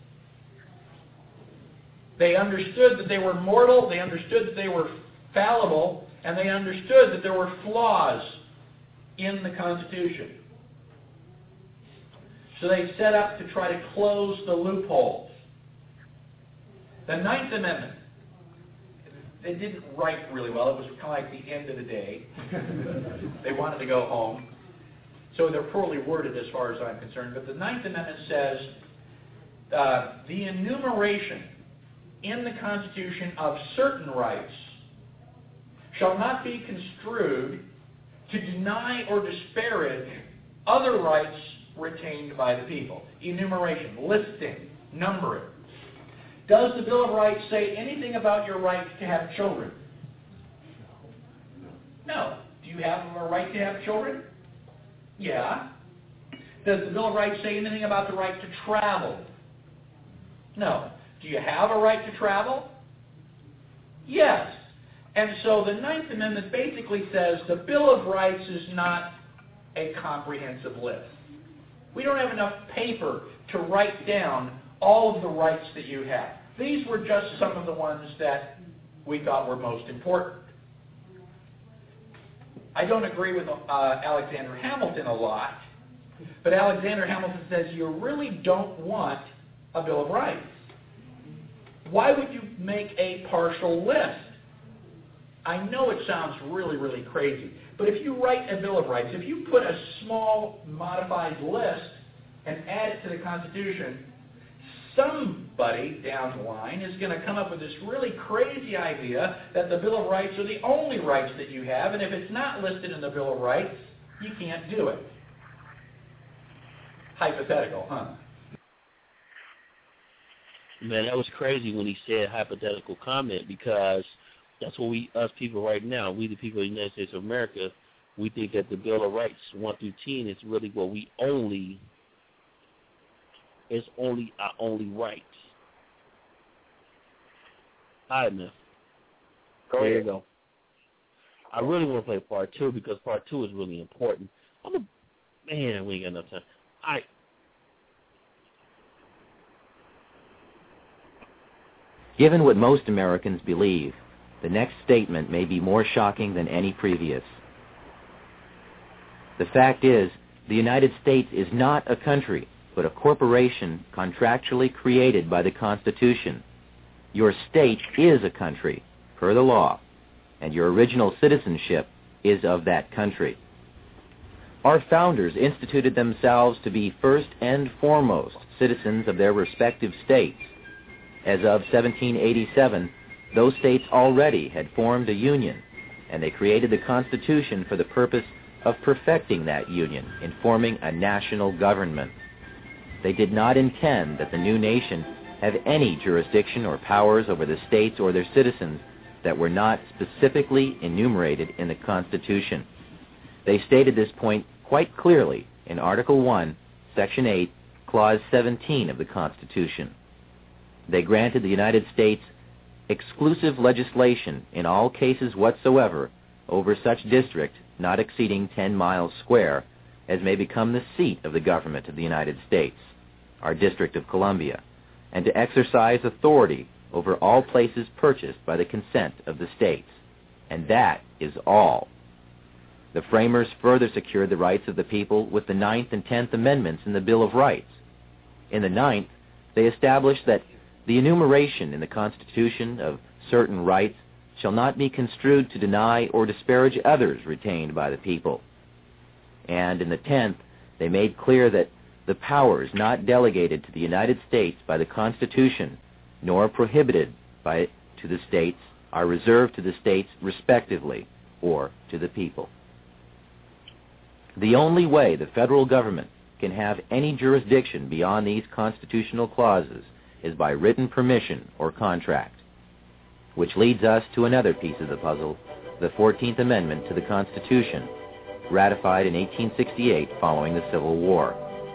They understood that they were mortal, they understood that they were fallible, and they understood that there were flaws in the Constitution. So they set up to try to close the loopholes. The Ninth Amendment, they didn't write really well. It was kind of like the end of the day. They wanted to go home. So they're poorly worded as far as I'm concerned. But the Ninth Amendment says uh, the enumeration in the Constitution of certain rights shall not be construed to deny or disparage other rights retained by the people. Enumeration, listing, numbering. Does the Bill of Rights say anything about your right to have children? No. Do you have a right to have children? Yeah. Does the Bill of Rights say anything about the right to travel? No. Do you have a right to travel? Yes. And so the Ninth Amendment basically says the Bill of Rights is not a comprehensive list. We don't have enough paper to write down all of the rights that you have. These were just some of the ones that we thought were most important. I don't agree with uh, Alexander Hamilton a lot, but Alexander Hamilton says you really don't want a Bill of Rights. Why would you make a partial list? I know it sounds really, really crazy, but if you write a Bill of Rights, if you put a small modified list and add it to the Constitution, somebody down the line is going to come up with this really crazy idea that the Bill of Rights are the only rights that you have, and if it's not listed in the Bill of Rights, you can't do it. Hypothetical, huh? Man, that was crazy when he said hypothetical comment, because that's what we, us people right now, we the people of the United States of America, we think that the Bill of Rights one through ten is really what we only, it's only our only rights. All right, man. Go there ahead. you go. I really want to play part two because part two is really important. I'm a, man, we ain't got enough time. All right. Given what most Americans believe, the next statement may be more shocking than any previous. The fact is, the United States is not a country, but a corporation contractually created by the Constitution. Your state is a country, per the law, and your original citizenship is of that country. Our founders instituted themselves to be first and foremost citizens of their respective states. As of seventeen eighty-seven, those states already had formed a union, and they created the Constitution for the purpose of perfecting that union in forming a national government. They did not intend that the new nation have any jurisdiction or powers over the states or their citizens that were not specifically enumerated in the Constitution. They stated this point quite clearly in Article one, Section eight, Clause seventeen of the Constitution. They granted the United States exclusive legislation in all cases whatsoever over such district not exceeding ten miles square as may become the seat of the government of the United States, our District of Columbia, and to exercise authority over all places purchased by the consent of the states. And that is all. The framers further secured the rights of the people with the Ninth and Tenth Amendments in the Bill of Rights. In the Ninth, they established that the enumeration in the Constitution of certain rights shall not be construed to deny or disparage others retained by the people. And in the Tenth, they made clear that the powers not delegated to the United States by the Constitution, nor prohibited by to the states, are reserved to the states respectively, or to the people. The only way the federal government can have any jurisdiction beyond these constitutional clauses is by written permission or contract. Which leads us to another piece of the puzzle, the fourteenth Amendment to the Constitution, ratified in eighteen sixty-eight following the Civil War.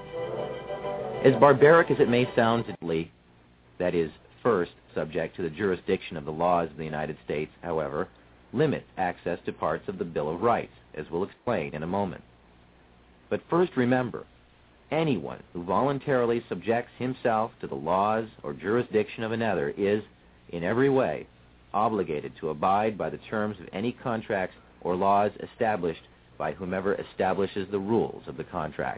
As barbaric as it may sound to Lee, that is, first subject to the jurisdiction of the laws of the United States, however, limits access to parts of the Bill of Rights, as we'll explain in a moment. But first remember, anyone who voluntarily subjects himself to the laws or jurisdiction of another is, in every way, obligated to abide by the terms of any contracts or laws established by whomever establishes the rules of the contract.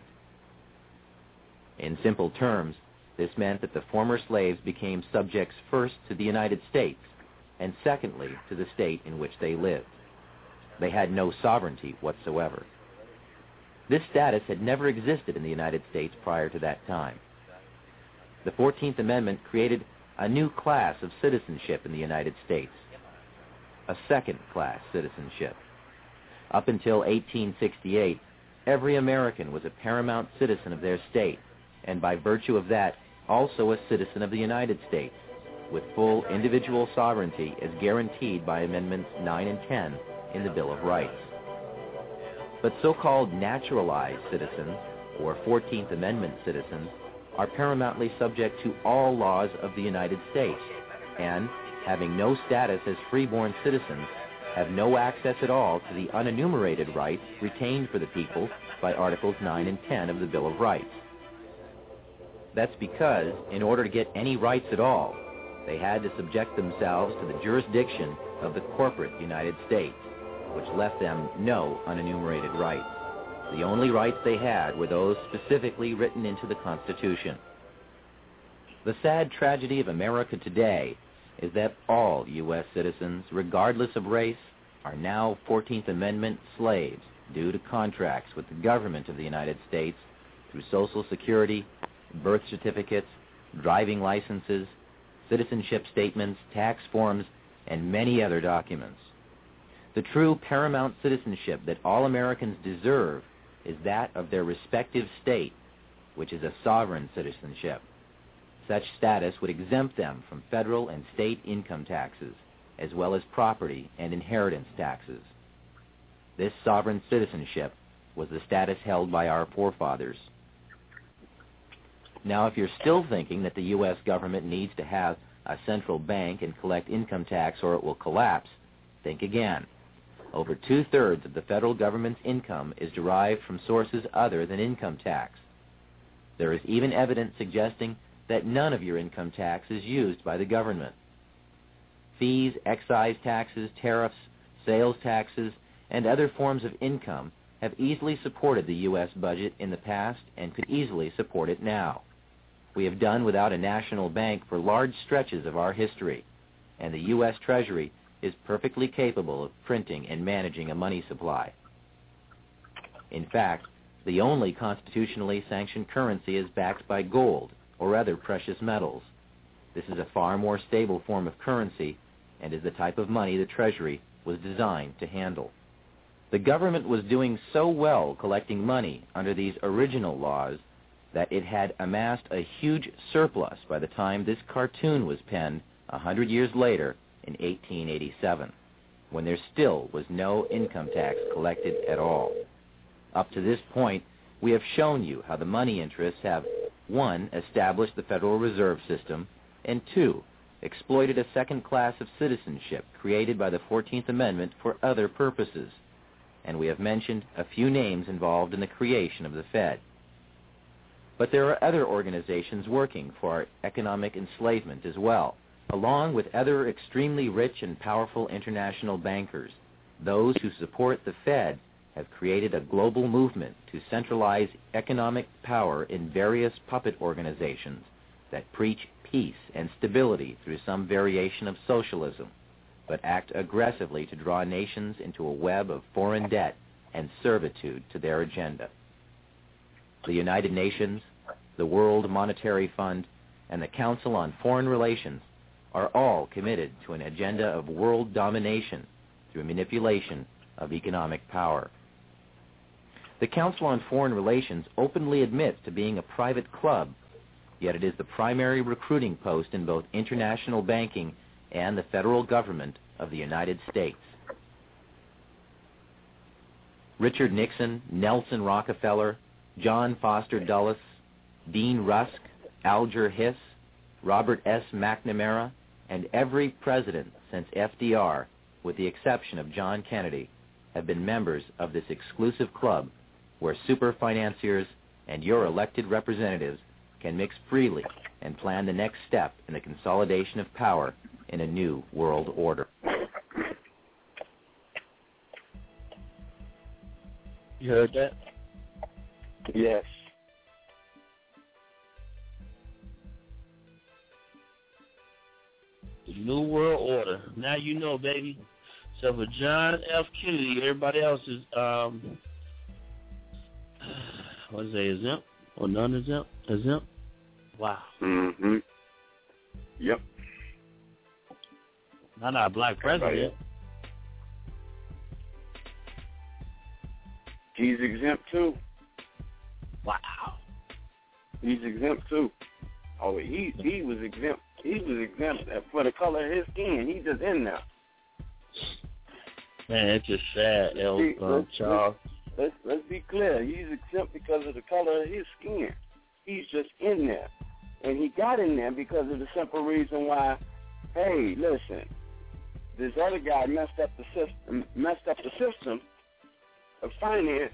In simple terms, this meant that the former slaves became subjects first to the United States, and secondly to the state in which they lived. They had no sovereignty whatsoever. This status had never existed in the United States prior to that time. The fourteenth Amendment created a new class of citizenship in the United States, a second-class citizenship. Up until eighteen sixty-eight, every American was a paramount citizen of their state, and by virtue of that, also a citizen of the United States, with full individual sovereignty as guaranteed by Amendments nine and ten in the Bill of Rights. But so-called naturalized citizens, or fourteenth Amendment citizens, are paramountly subject to all laws of the United States, and, having no status as freeborn citizens, have no access at all to the unenumerated rights retained for the people by Articles nine and ten of the Bill of Rights. That's because, in order to get any rights at all, they had to subject themselves to the jurisdiction of the corporate United States, which left them no unenumerated rights. The only rights they had were those specifically written into the Constitution. The sad tragedy of America today is that all U S citizens, regardless of race, are now fourteenth Amendment slaves due to contracts with the government of the United States through Social Security, birth certificates, driving licenses, citizenship statements, tax forms, and many other documents. The true paramount citizenship that all Americans deserve is that of their respective state, which is a sovereign citizenship. Such status would exempt them from federal and state income taxes, as well as property and inheritance taxes. This sovereign citizenship was the status held by our forefathers. Now, if you're still thinking that the U S government needs to have a central bank and collect income tax or it will collapse, think again. Over two-thirds of the federal government's income is derived from sources other than income tax. There is even evidence suggesting that none of your income tax is used by the government. Fees, excise taxes, tariffs, sales taxes, and other forms of income have easily supported the U S budget in the past and could easily support it now. We have done without a national bank for large stretches of our history, and the U S Treasury is perfectly capable of printing and managing a money supply. In fact, the only constitutionally sanctioned currency is backed by gold or other precious metals. This is a far more stable form of currency and is the type of money the Treasury was designed to handle. The government was doing so well collecting money under these original laws that it had amassed a huge surplus by the time this cartoon was penned a hundred years later in eighteen eighty-seven, when there still was no income tax collected at all. Up to this point, we have shown you how the money interests have, one, established the Federal Reserve System, and two, exploited a second class of citizenship created by the fourteenth Amendment for other purposes. And we have mentioned a few names involved in the creation of the Fed. But there are other organizations working for our economic enslavement as well, along with other extremely rich and powerful international bankers. Those who support the Fed have created a global movement to centralize economic power in various puppet organizations that preach peace and stability through some variation of socialism, but act aggressively to draw nations into a web of foreign debt and servitude to their agenda. The United Nations, the World Monetary Fund, and the Council on Foreign Relations are all committed to an agenda of world domination through manipulation of economic power. The Council on Foreign Relations openly admits to being a private club, yet it is the primary recruiting post in both international banking and the federal government of the United States. Richard Nixon, Nelson Rockefeller, John Foster Dulles, Dean Rusk, Alger Hiss, Robert S. McNamara, and every president since F D R, with the exception of John Kennedy, have been members of this exclusive club where super financiers and your elected representatives can mix freely and plan the next step in the consolidation of power in a new world order. You heard that? Yes. The New World Order. Now you know, baby. So for John F. Kennedy, everybody else is, um, what is it, exempt or non-exempt? Exempt? Wow. Mm-hmm. Yep. Not not a black president. He's exempt too. Wow. He's exempt too. Oh, he he was exempt. He was exempt for the color of his skin. He's just in there. Man, it's just sad, El See, uh, let's, Charles. Let's, let's let's be clear. He's exempt because of the color of his skin. He's just in there, and he got in there because of the simple reason why. Hey, listen, this other guy messed up the system. Messed up the system of finance.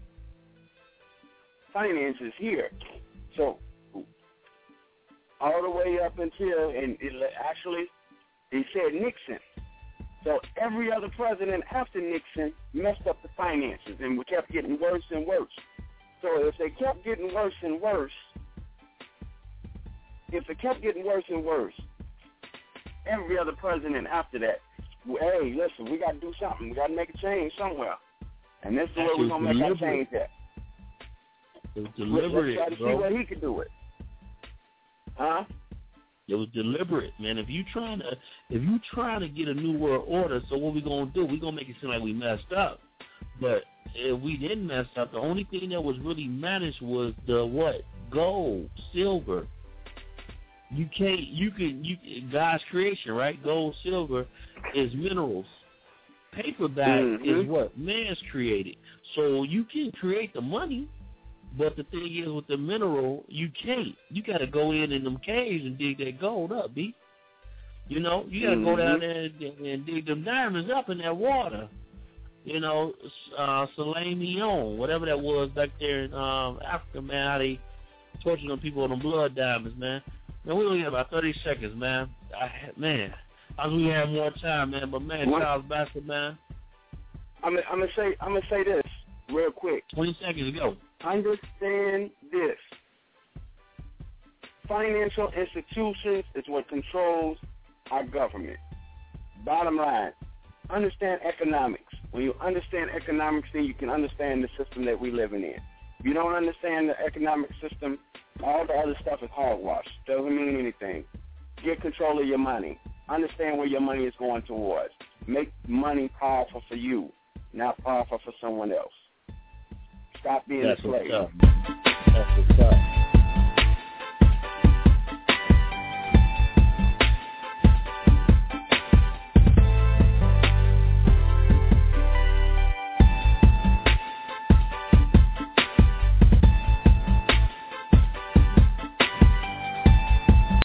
Finance is here, so all the way up until, and it actually, he said Nixon. So every other president after Nixon messed up the finances and kept getting worse and worse. So if they kept getting worse and worse, if it kept getting worse and worse, every other president after that hey, listen, we got to do something. We got to make a change somewhere. And this is where we're going to make our change at. It was deliberate, Let's try to bro. see where he could do it. Huh? It was deliberate, man. If you trying to, if you trying to get a new world order, so what we gonna do? We gonna make it seem like we messed up. But if we didn't mess up, the only thing that was really managed was the what? Gold, silver. You can't. You can. You God's creation, right? Gold, silver is minerals. Paperback mm-hmm. is what man's created. So you can create the money. But the thing is, with the mineral, you can't. You got to go in in them caves and dig that gold up, B. You know, you got to mm-hmm. go down there and, and dig them diamonds up in that water. You know, uh, Salamion, whatever that was back there in um, Africa, man, how they tortured them people with them blood diamonds, man. Man, we only have about thirty seconds, man. I, man, I wish we had more time, man. But, man, what? Charles Bassett, man. I'm going to say I'm gonna say this real quick. twenty seconds to go. Understand this. Financial institutions is what controls our government. Bottom line, understand economics. When you understand economics, then you can understand the system that we're living in. If you don't understand the economic system, all the other stuff is hogwash. Doesn't mean anything. Get control of your money. Understand where your money is going towards. Make money powerful for you, not powerful for someone else. Stop being That's a slave. What's up. That's what's up.